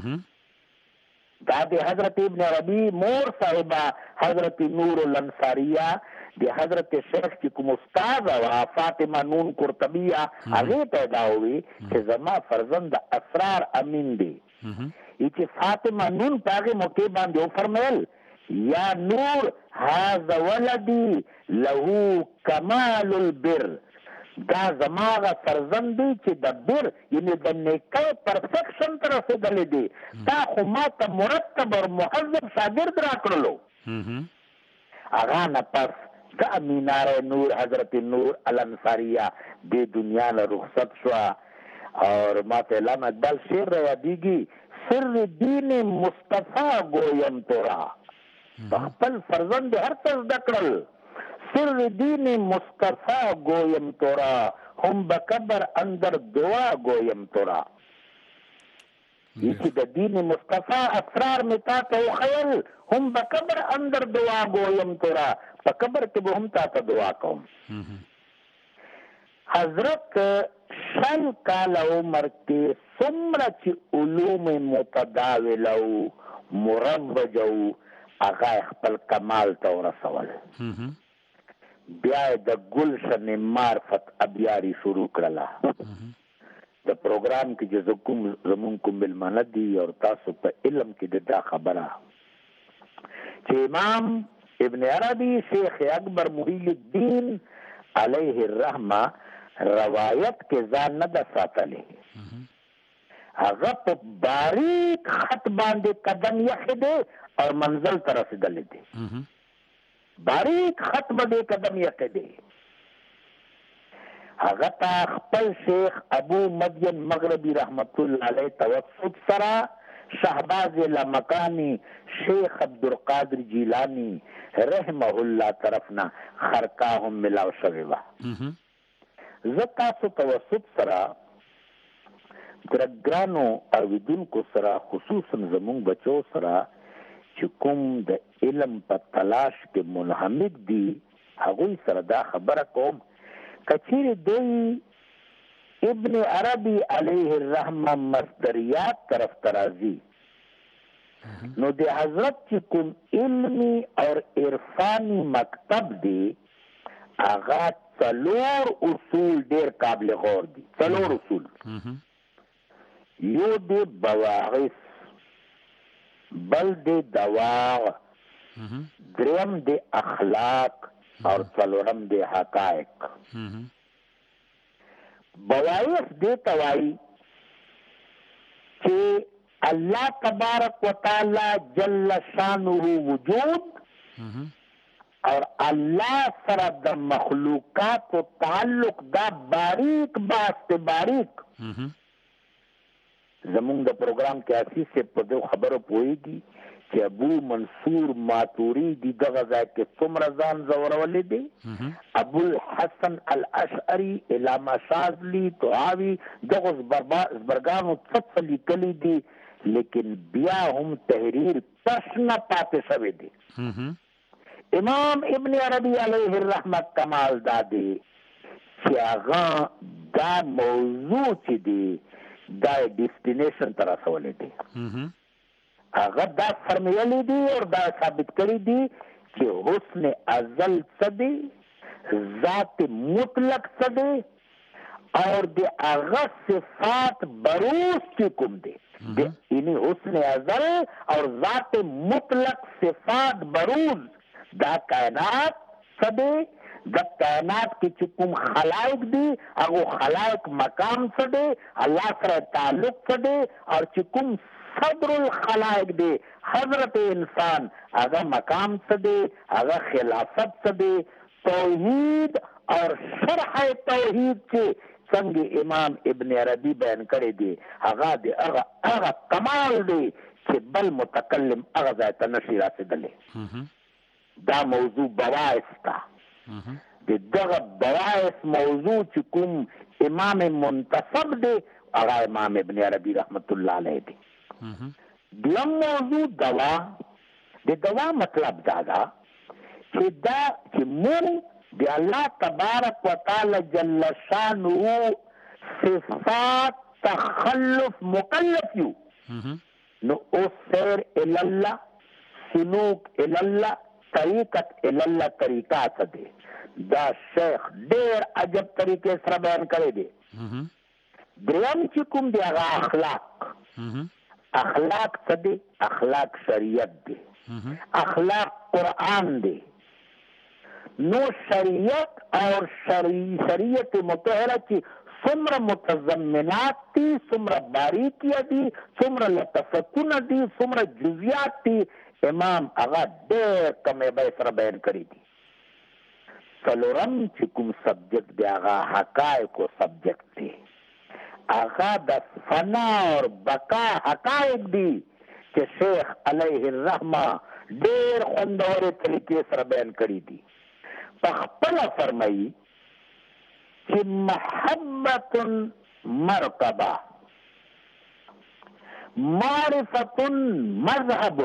دا د حضرت ابن عربی مور صاحبہ حضرت نور الانصاریہ د حضرت شیخ چې کوم استاد و فاطمه نون قرطبیہ هغې پیدا ہوئی چې زما فرزند د اسرار امین دی. چې فاطمه نون په هغې موقع باندې وفرمیل یا نور هذا ولدی له کمال البر، دا زماغه فرزند دی چې د بر یعنی د نیکۍ پرفیکشن ته رسېدلی دی. تا خو ما ته مرتب او مهذب شاګرد راکړلو. هغه نه پس د مینار نور حضرت نور الانصاریہ د دنیا نه رخصت شوه اور ما ته علامه اقبال شعر را یادېږي سر دین مصطفی گویم تورا. خپل فرزند هر څه زده کړل سر دین مصطفی گویم تورا هم بکبر اندر دعا گویم تورا. چې د دین مصطفی اسرار می تا ته وخیل هم بکبر اندر دعا گویم تورا، په قبر کې به هم تا ته دعا کوم. حضرت شل کال عمر کې څومره چې علوم متداوله او مروجه او هغه خپل کمال ته ورسول. بیا د گلشن معرفت ابیاری شروع کړله. د پروګرام کې چې کوم زمون کوم ملمانه دي او تاسو په علم کې دا خبره چې امام ابن عربی شیخ اکبر محی الدین علیه الرحمه روایت کې ځان نه د ساتلی، هغه په باریک خط باندې قدم یخې دی او منزل ته رسېدلی دی. باریک خط باندې قدم یخې دی هغه ته خپل شیخ ابو مدین مغربی رحمت الله علیه توسط سره شهباز لمکانی شیخ عبدالقادر جیلانی رحمه الله طرفنا خرقاهم ملاو شوی وا زه تاسو توسط سره ګرانو اوریدونکو سره خصوصا زمونږ بچو سره چې کوم د علم په تلاش کې منهمک دي هغوی سره دا خبره کوم کچیر دوی ابن عربی علیه الرحمه مصدریات طرف ترازی نو د حضرت چې کوم علمی اور عرفانی مکتب دی هغه څلور اصول ډیر قابل غور دي څلور اصول یو دی بواعث بل دی دواغ دریم دی اخلاق اور څلورم دی حقائق بواعث دی توائی چې اللہ تبارک و تعالی جل شانہ وجود اور اللہ سره د مخلوقات و تعلق دا باریک باست باریک زمونږ د پروګرام کې اسی سے په دو خبرو پوهیږي چې ابو منصور ماتوریدی دغه ځای کې څومره ځان ځورولې دی ابو الحسن الاشعری علامه شاذلی طحاوی دغه زبرګانو څه لیکلي دي لیکن بیا هم تحریر پښنه پاتې شوی دی امام ابن عربی علیه الرحمه کمال دادی چې هغه دا موضوع چې دی دا ډیسټینیشن تر رسولې دي هغه دا فرمایلی دي او دا ثابت کړی دي چې حسن ازل څه دی ذات مطلق څه دی اور د هغه صفات بروز چې کوم دي یعنی حسن ازل اور ذات مطلق صفات بروز دا کائنات څه دی د کائنات کې چې کوم خلائق دي هغه خلائق مقام څه دی الله سره تعلق څه دی او چې کوم صدر الخلائق دی حضرت انسان هغه مقام څه دی هغه خلافت څه دی توحید اور شرح توحید چې څنګه امام ابن عربی بیان کړی دی هغه دی هغه هغه کمال دی چې بل متکلم هغه ځای ته نشي رسېدلی دا موضوع بواعث تا د دغه بواعث موضوع چې کوم امام منتصب دی هغه امام ابن عربی رحمت الله علیه دی دویم موضوع دوا د دوا مطلب دا دا چې دا چې مونږ د الله تبارک و تعالی جل شانه صفات تخلف مکلف یو نو او سیر الله سلوک الله طریقت الله طریقہ څه دی دا شیخ ډیر عجب طریقې سره بیان کړی دی دریم چې کوم دی هغه اخلاق اخلاق څه دی اخلاق شریعت دی اخلاق قرآن دی نو شریعت اور شریعت مطهره چې څومره متضمنات دي څومره باریکیه دي څومره لطفتونه دي څومره جزئیات دي امام هغه ډېر کمې به سره بیان کړي دي څلورم چې کوم سبجیکټ دی هغه حقایقو سبجیکټ دی هغه د فنا اور بقا حقایق دي چې شیخ علیه الرحمه ډېر خوندورې طریقې سره بیان کړي دي په خپله فرمایي چې محبت مرتبه معرفت مذهب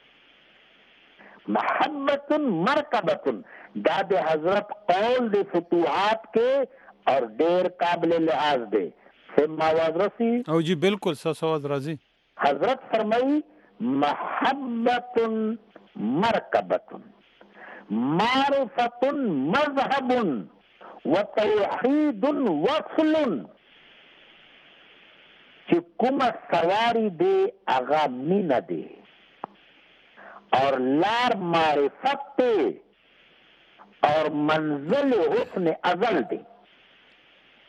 محبت مرکبت دا د حضرت قول د فتوحات کې اور ډیر قابل لحاظ دے سم آواز رسی او جی بالکل ساس آواز راضی حضرت فرمائی محبت مرکبت معرفت مذهب وتوحید وصل چې کومه سواری دی اغا مینه دی اور لار معرفت دی اور منزل حسن ازل دی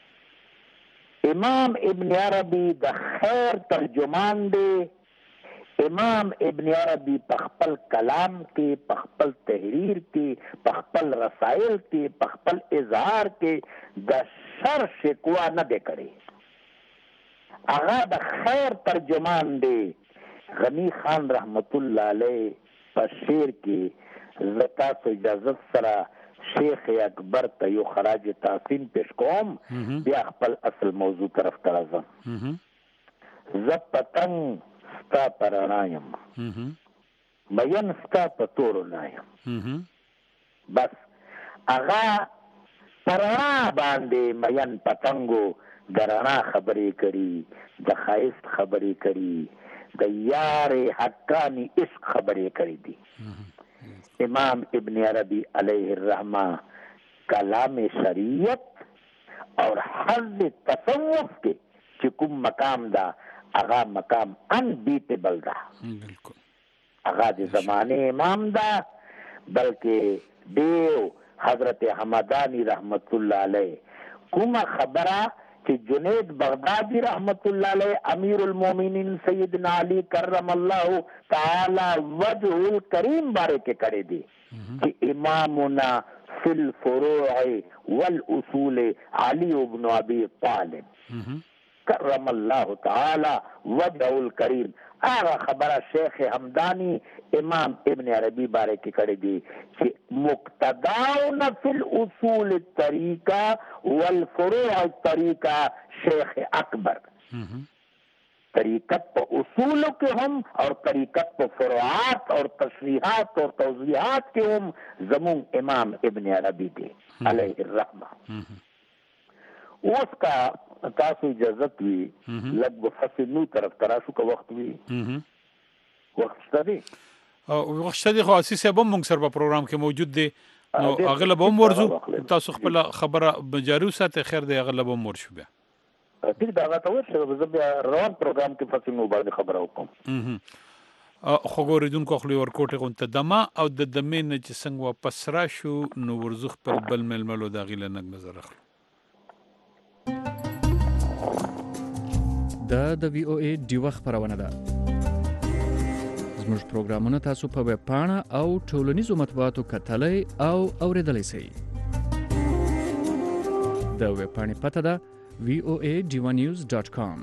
امام ابن عربی د خیر ترجمان دی امام ابن عربی په خپل کلام کې، په خپل تحریر کې، په خپل رسائل کې، په خپل اظهار کې د شر شکوا نه دی کړی. هغه د خیر ترجمان دی. غنی خان رحمت الله علیه په شعر کې زه تاسو اجازه سره شیخ اکبر ته یو خراج تحسین پیش کوم، بیا خپل اصل موضوع طرف ته راځم. زه پتنګ ستا پر رڼایم، مین ستا په تورو نایم. بس هغه پر رڼا باندې مین پتنګو د رڼا خبرې کړي، د ښایست خبرې کړي، د یار حقانی عشق خبرې کړي دي. امام ابن عربی علیہ الرحمہ کلام شریعت اور حد تصوف کے چې کوم مقام دا هغه مقام انبیټیبل دا، هغه د زمانه امام دا، بلکې دیو حضرت حمدانی رحمت الله علیه کومه خبره چې جنید بغدادی رحمت الله علیه امیر المؤمنین سیدنا علی کرم الله تعالی وجه الکریم بارے کې کړی دی چې امامنا فی الفروع والاصول علی ابن ابی طالب کرم الله تعالی وجه الکریم. هغه خبره شیخ حمدانی امام ابن عربی بارے کې کړی دی چې مقتداؤنا فی الاصول الطریقہ والفروع الطریقہ شیخ اکبر. طریقت په اصولو کې هم اور طریقت په فروعات اور تشریحات اور توضیحات کې هم زمون امام ابن عربی دی علیہ الرحمہ. اوس کا تاسو اجازت وی لږ فصل نو طرف تراشو کا وخت وی وخت شته دی او وخت شته دی خو اساس به موږ سره په پروګرام کې موجود دی نو اغلب هم ورزو تاسو خپل خبره جاری وساتئ. خیر دی اغلب هم ورشو بیا ټیک دا غته ورشه زه بیا روان پروګرام کې فصل نو باندې خبره وکم. خو ګوریدونکو خپل ورکوټه غونته دما او د دمه نه چې څنګه واپس راشو نو ورزخ پر بل ململو دا غیله نګ نظر اخلو. دا د وی او ای ډیوه خبرونه ده. زموږ پروګرامونه تاسو په ویب پاڼه او ټولنیزو مطبوعاتو کتلای او اوریدلای شئ. د ویب پاڼې پته ده وی او ای ډیوه نیوز ډاټ کام،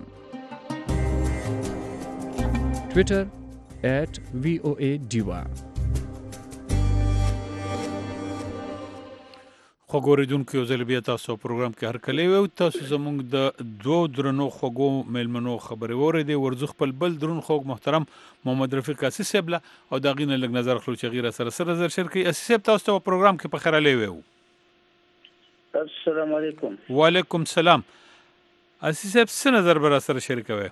ټویټر ایٹ وی او ای ډیوه. خو ګوریدونکو یو ځل بیا تاسو پروګرام کې هر کله وو تاسو زموږ د دوه درنو خوګو ملمنو خبرې وریدي ورزخ خپل بل درون خوګ محترم محمد رفیق اسیس صاحب او دا غینه لګ نظر خلو چې غیره سره سره زر شرکي اسیس صاحب تاسو ته پروګرام کې په خیر لې وو. السلام علیکم. وعلیکم السلام. اسیس صاحب څه نظر بر سره شریکوي؟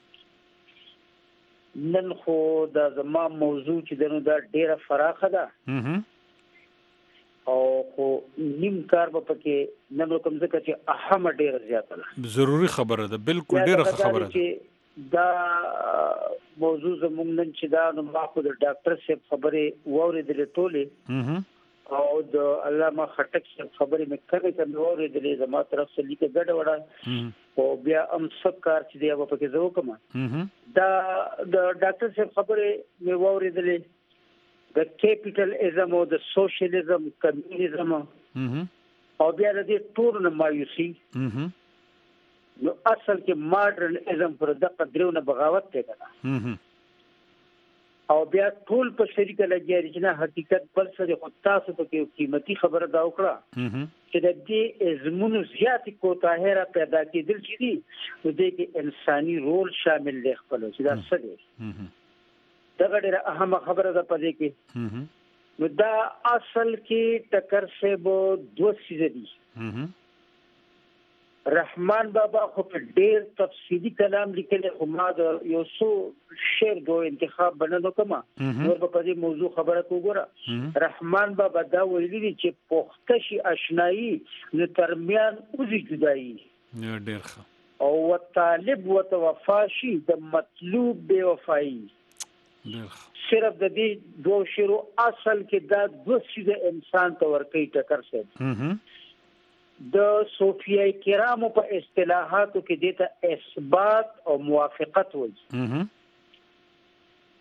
نن خو دا زما موضوع چې دنو دا ډیره فراخه ده او خو نیم کار به پکې نن کوم ځکه چې اهم ډیره زیاته ده. ضروری خبره ده، بالکل ډیره خبره ده. دا موضوع زموږ نن چې دا نو ما خو د ډاکټر صاحب خبرې واورېدلې ټولې او د علامه خټک صاحب خبرې مې کړې چې مې واورېدلې زما طرف څخه لیکه ګډه وړه او بیا هم څه کار چې دی هغه پکې زه وکړم. دا د ډاکټر صاحب خبرې مې واورېدلې د کیپیټالیزم او د سوشلیزم کمیونیزم او بیا د دې ټول نه مایوسي نو اصل کې ماډرنیزم پر دغه درونه بغاوت دی کنه او بیا ټول په شریکه لګیږي چې نه حقیقت بل څه خو تاسو ته کې قیمتي خبره دا وکړه چې د دې ازمنو زیاتې کوتاهه را پیدا کېدل چې دي نو دې کې انساني رول شامل دی خپل چې دا څه دی دا ډېره اهمه خبره ده په دې کې. نو دا اصل کې ټکر سے بو دوه سیزه دي. رحمان بابا خو په ډېر تفصیلی کلام لیکلی خو ما د یو څو شعر دو انتخاب بنلو کما نور په دې موضوع خبره کوګره. رحمان بابا دا ویلي چې پخته شي آشنایی نو ترمیان اوزي جدایي ډېر ښه او طالب وتوفاشي د مطلوب بے وفایی. صرف د دې دوه شیرو اصل کې دا دوه سیده انسان ته ورکی ټکر سي. د صوفیای کرامو په اصطلاحاتو کې دته اثبات او موافقت وایي.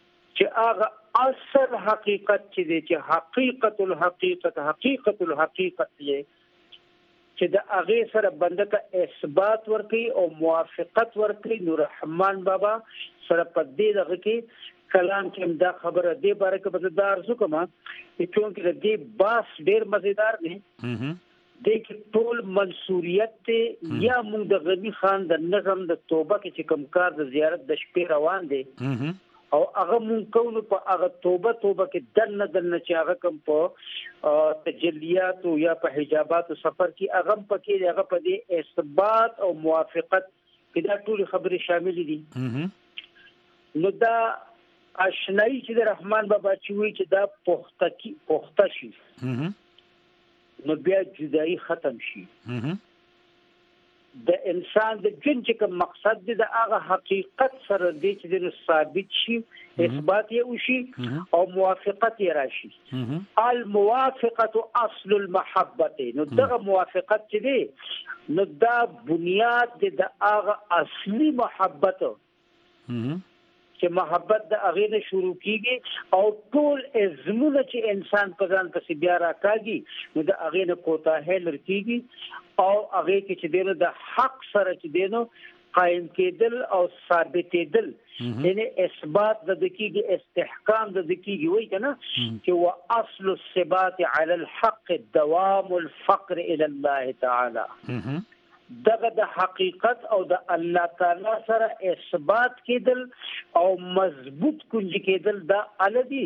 چې هغه اصل حقیقت چې دی چې حقیقت الحقیقت حقیقت الحقیقت دی چې د هغه سره بنده ته اثبات ورکړي او موافقت ورکړي. نو رحمان بابا سره په دې دغه کې کلام کې دا خبره دی باره کې به دا ارزو کوم چې چونکې دې باس ډېر مزیدار دی دې کې ټول منصوریت ته یا موږ د غنی خان د نظم د توبه کې چې کوم کار د زیارت د شپې روان دی او هغه مونږ کوو په هغه توبه توبه کې دنه دنه چې هغه کوم په تجلیات یا په حجابات سفر کې هغه پکې هغه په دې اثبات او موافقت کې دا ټول خبرې شامل دي. نو دا آشنایی چې د رحمان بابا چې وی چې دا پخته کی پخته شي نو بیا جدایی ختم شي. د انسان د جن چې کوم مقصد دی د هغه حقیقت سره دی چې د ثابت شي اثبات یې وشي او موافقت یې راشي. الموافقه اصل المحبه. نو دغه موافقت چې دی نو دا بنیاد دی د هغه اصلي محبت چې محبت د هغه نه شروع کیږي او ټول ازمونه چې انسان په ځان پسې بیا راکاږي نو د هغه نه کوتاه لر کیږي او هغه کې چې دینو د حق سره چې دینو قائم کېدل او ثابتېدل یعنی اثبات د دقیقي استحکام د دقیقي وای کنه چې هو اصل الثبات على الحق دوام الفقر الى الله تعالی. دغه د حقیقت او د الله تعالی سره اثبات کېدل او مضبوط کنج کېدل دا الدی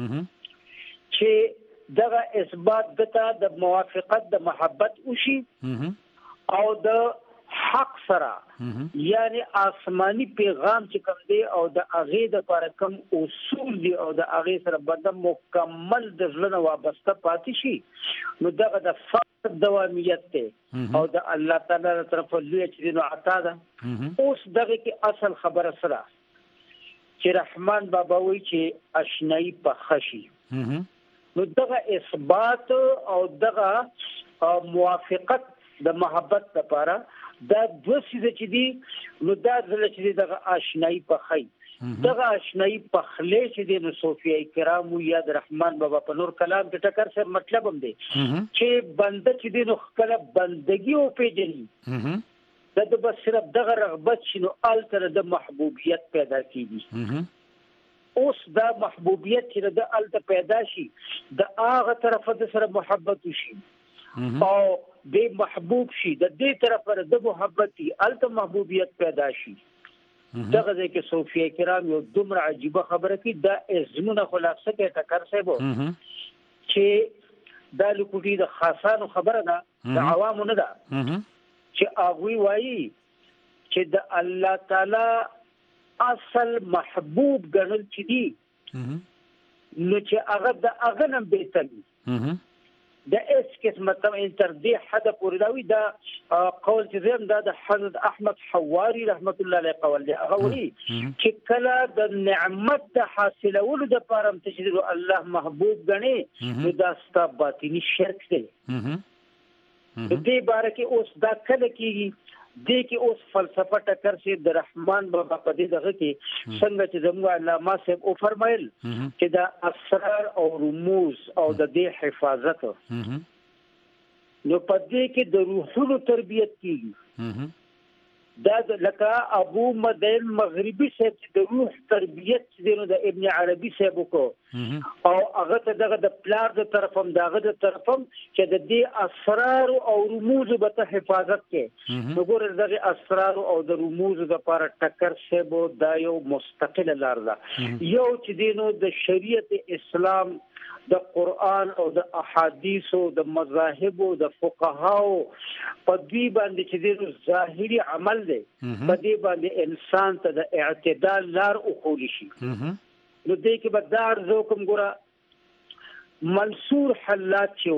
چې دغه اثبات دته د موافقت د محبت وشي او د حق سره یعنی آسمانی پیغام چې کوم دی او د هغه د لپاره کوم اصول دی او د هغه سره بده مکمل د ژوند وابسته پاتې شي نو دغه د فرد دوامیت ته او د الله تعالی تر طرف لوی چې نو عطا ده. اوس دغه کې اصل خبره سره چې رحمان بابا وی چې آشنایی په خشي نو دغه اثبات او دغه موافقت د محبت لپاره دا دوه څه چې دي نو دا ځل چې دغه آشنایی په خی دغه آشنایی په خلې چې دي نو صوفیای کرام یا د رحمان بابا په نور کلام کې ټکر سره مطلب هم دی چې بنده چې دي نو خپل بندگی او پیژني دا د بس صرف دغه رغبت شنو ال تر د محبوبیت پیدا کیږي. اوس دا محبوبیت چې د ال ته پیدا شي د هغه طرفه د سره محبت شي او د محبوب شي د دې طرفه د محبتي الته محبوبیت پیدا شي. دغه ځکه صوفیای کرام یو دومره عجیب خبره کوي دا ازمنه خلاصه کې ټکر سیبو چې دا لکوټي د خاصانو خبره ده د عوامو نه ده چې هغه وایي چې د الله تعالی اصل محبوب ګڼل چې دي نو چې هغه د هغه نه بیتل د اس قسمه تم انتر دې حد پورې دا وی دا قول چې زم دا د حضرت احمد حواری رحمت الله علیه قول دی هغه وی چې کله د نعمت د حاصلولو د پاره تشدید الله محبوب غني نو دا ستا باطنی شرک دی. دې باره کې اوس دا کله کېږي دې کې اوس فلسفه ټکر شي د رحمان بابا په دې دغه کې څنګه چې زموږ علامه صاحب او فرمایل چې دا اسرار او رموز او د دې حفاظت نو په دې کې د روحونو تربیت کیږي دا لکه ابو مدین مغربي صاحب چې د روح تربیت دینو د ابن عربي صاحب کو او هغه ته دغه د پلار د طرفم دغه د طرفم چې د دې اسرار او رموز به حفاظت کې وګوره دغه اسرار او د رموز د لپاره ټکر صاحب دا یو مستقل لار ده یو چې دینو د شریعت اسلام د قران او د احادیث او د مذاهب او د فقهاو په دې باندې چې د ظاهري عمل دی په دې باندې انسان ته د اعتدال لار او خول شي نو دې کې به دار زو کوم ګره منصور حلات شو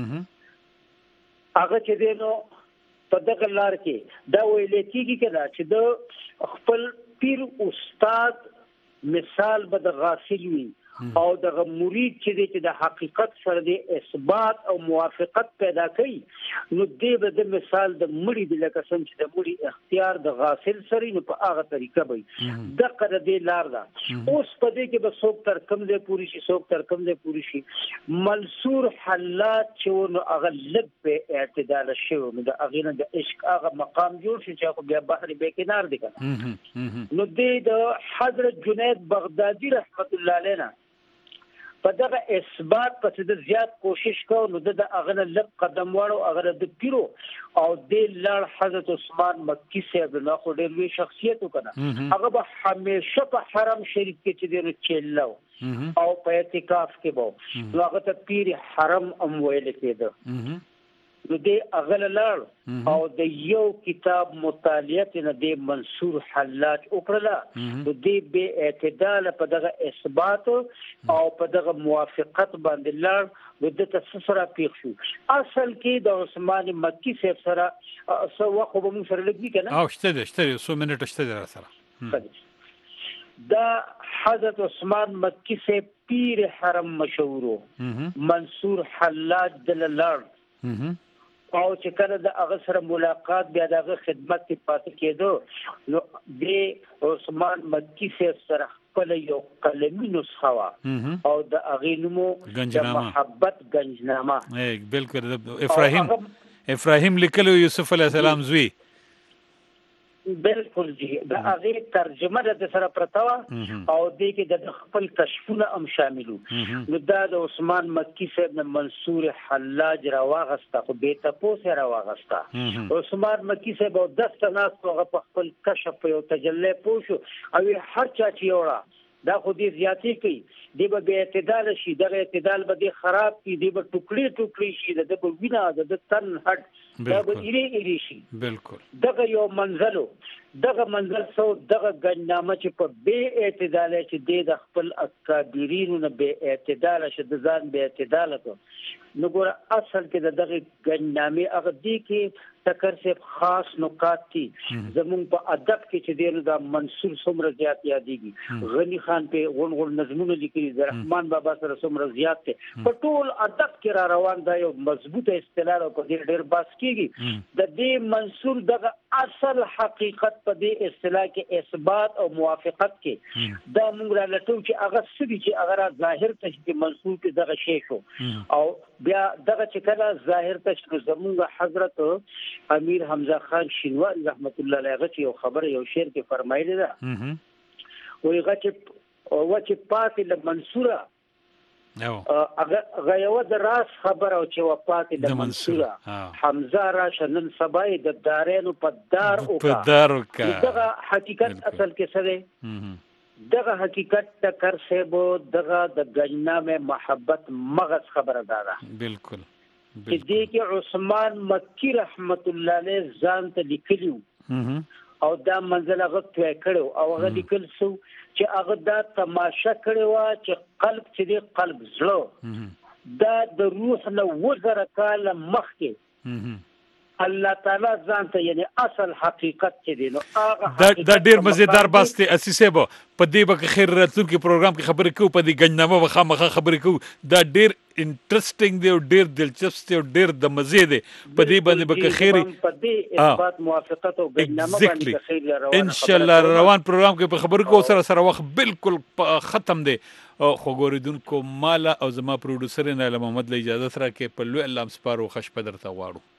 هغه چې دینو په دغه لار کې دا ویل کېږي کړه چې د خپل پیر استاد مثال به د غافل وي او دغه مرید چې د چې د حقیقت سره د اثبات او موافقت پیدا کوي نو دې به د مثال د مړي د لکه څنګه چې د مړي اختیار د غافل سره نو په هغه طریقه وي د قره دې لار ده اوس په دې کې به څوک تر کم دې پوری شي څوک تر کم دې پوری شي منصور حلات چې نو هغه لږ په اعتدال شوی نو د هغه نه د عشق هغه مقام جوړ شي چې خو بیا بحر به کنار دی کنه نو دې د حضرت جنید بغدادي رحمت الله علیه په دغه اثبات په د زیات کوشش کو نو د اغه لږ قدم وړو اغه د پیرو او د لړ حضرت عثمان مکی صاحب نو خو ډېر لوی شخصیت وکړه هغه به همیشه په حرم شریف کې چې د چلو او په اعتکاف کې وو نو هغه ته پیر حرم ام ویل کېده نو دې اغل لړ او د یو کتاب مطالعه نه د منصور حلاج وکړه نو دې به اعتدال په دغه اثبات او په دغه موافقت باندې لړ نو د تفسیر پیښ شو اصل کې د عثمان مکی صاحب سره سو خو به موږ سره لګي کنه او شته ده شته سو منټ شته ده سره دا حضرت عثمان مکی صاحب پیر حرم مشهورو منصور حلاج د لړ او چې کله د هغه سره ملاقات بیا دغه خدمت ته پاتې کېدو نو د عثمان مکی سره خپل یو قلمي نسخه وا او د هغه نومو د محبت گنجنامه ای بالکل ابراهیم ابراهیم لیکلو یوسف علی السلام زوی بالکل جی دا هغه ترجمه د سره پرتاوه او د کې د خپل کشفونه هم شاملو نو دا د عثمان مکی صاحب منصور حلاج راواغسته خو به تاسو راواغسته عثمان مکی صاحب د دسته ناس په خپل کشف یو تجلی پوښو او هر چا چې وړه دا خو دې زیاتی کوي دی به اعتدال شي دغه اعتدال به دې خراب کی دی به ټوکړي ټوکړي شي د به وینا د تن هټ دا به ایری ایری شي بالکل دغه یو منزلو دغه منزل سو دغه گنجنامه چې په بے اعتدال چې د خپل اکابرینو نه بے اعتدال شه د ځان بے اعتدال کو نو ګور اصل کې دغه گنجنامه هغه دی کې تکر سے خاص نکات دي زمون په ادب کې چې دغه د منصور څومره زیات یادېږي غنی خان په غون غون نظمونه لیکلي د رحمان بابا سره څومره زیات دي په ټول ادب کې را روان دی یو مضبوطه استدلال او په ډېر باس کېږي د دې منصور دغه اصل حقیقت په دې اصطلاح کې اثبات او موافقت کې دا موږ را لټو چې هغه سړي چې هغه ظاهر ته چې منصور کې دغه شی شو او بیا دغه چې کله ظاهر ته شو زموږ حضرت امیر حمزه خان شینواری رحمت الله علیه یو خبر یو شعر کې فرمایلی ده وی غچ او چې پاتې له منصوره هغه یو د راس خبر او چې وفات د منصوره حمزه را شنن سبای د دارینو په دار او په دار او دغه حقیقت اصل کې سره دغه حقیقت تکر سیبو دغه د گنجنامه محبت مغز خبره ده بالکل چې دې کې عثمان مکی رحمت الله علیه ځان ته لیکلو او دا منزل هغه توی کړو او هغه لیکل سو چې هغه دا تماشا کړو چې قلب چې دی قلب زړه دا د روح نه وزره کاله مخکې الله تعالی ځان ته یعنی اصل حقیقت چې دی نو هغه دا ډیر مزیدار باسته اساسه به په دې به خیر راتلونکي پروګرام کې خبرې کوو په دې گنجنامه به خامخا خبرې کوو دا ډیر انټرېسټینګ دی او ډیر دلچسپ دی او ډیر د مزې دی په دې باندې به خیر په دې اثبات موافقت او گنجنامه باندې خیر روان ان شاء الله روان پروګرام کې په خبرې کوو سره سره وخت بالکل ختم دی خو ګوریدونکو مالا او زما پروډوسر نایله محمد له اجازه سره کې په لوی الله سپارو خوش پدرته غواړو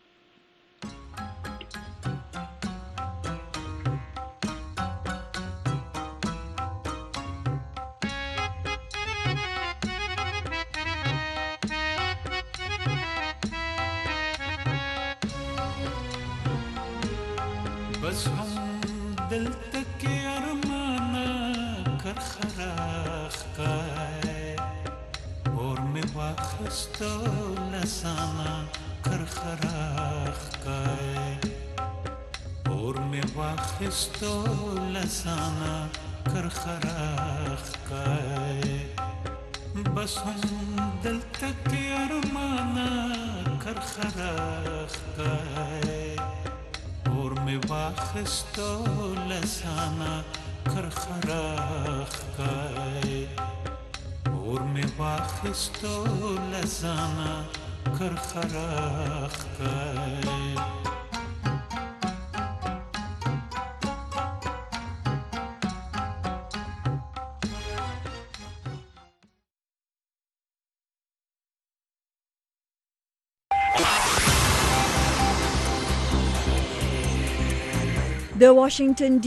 بس هم دل تک ارمانا کر خراخ کائے اور میں واخستو لسانا کر خراخ کائے اور میں واخستو لسانا کر خراخ کائے بس هم دل تک ارمانا کر خراخ کائے اور میں واخستو لسانا کر خراخ کائے اور می واخستو لزانا کرخراخ کای د واشنگټن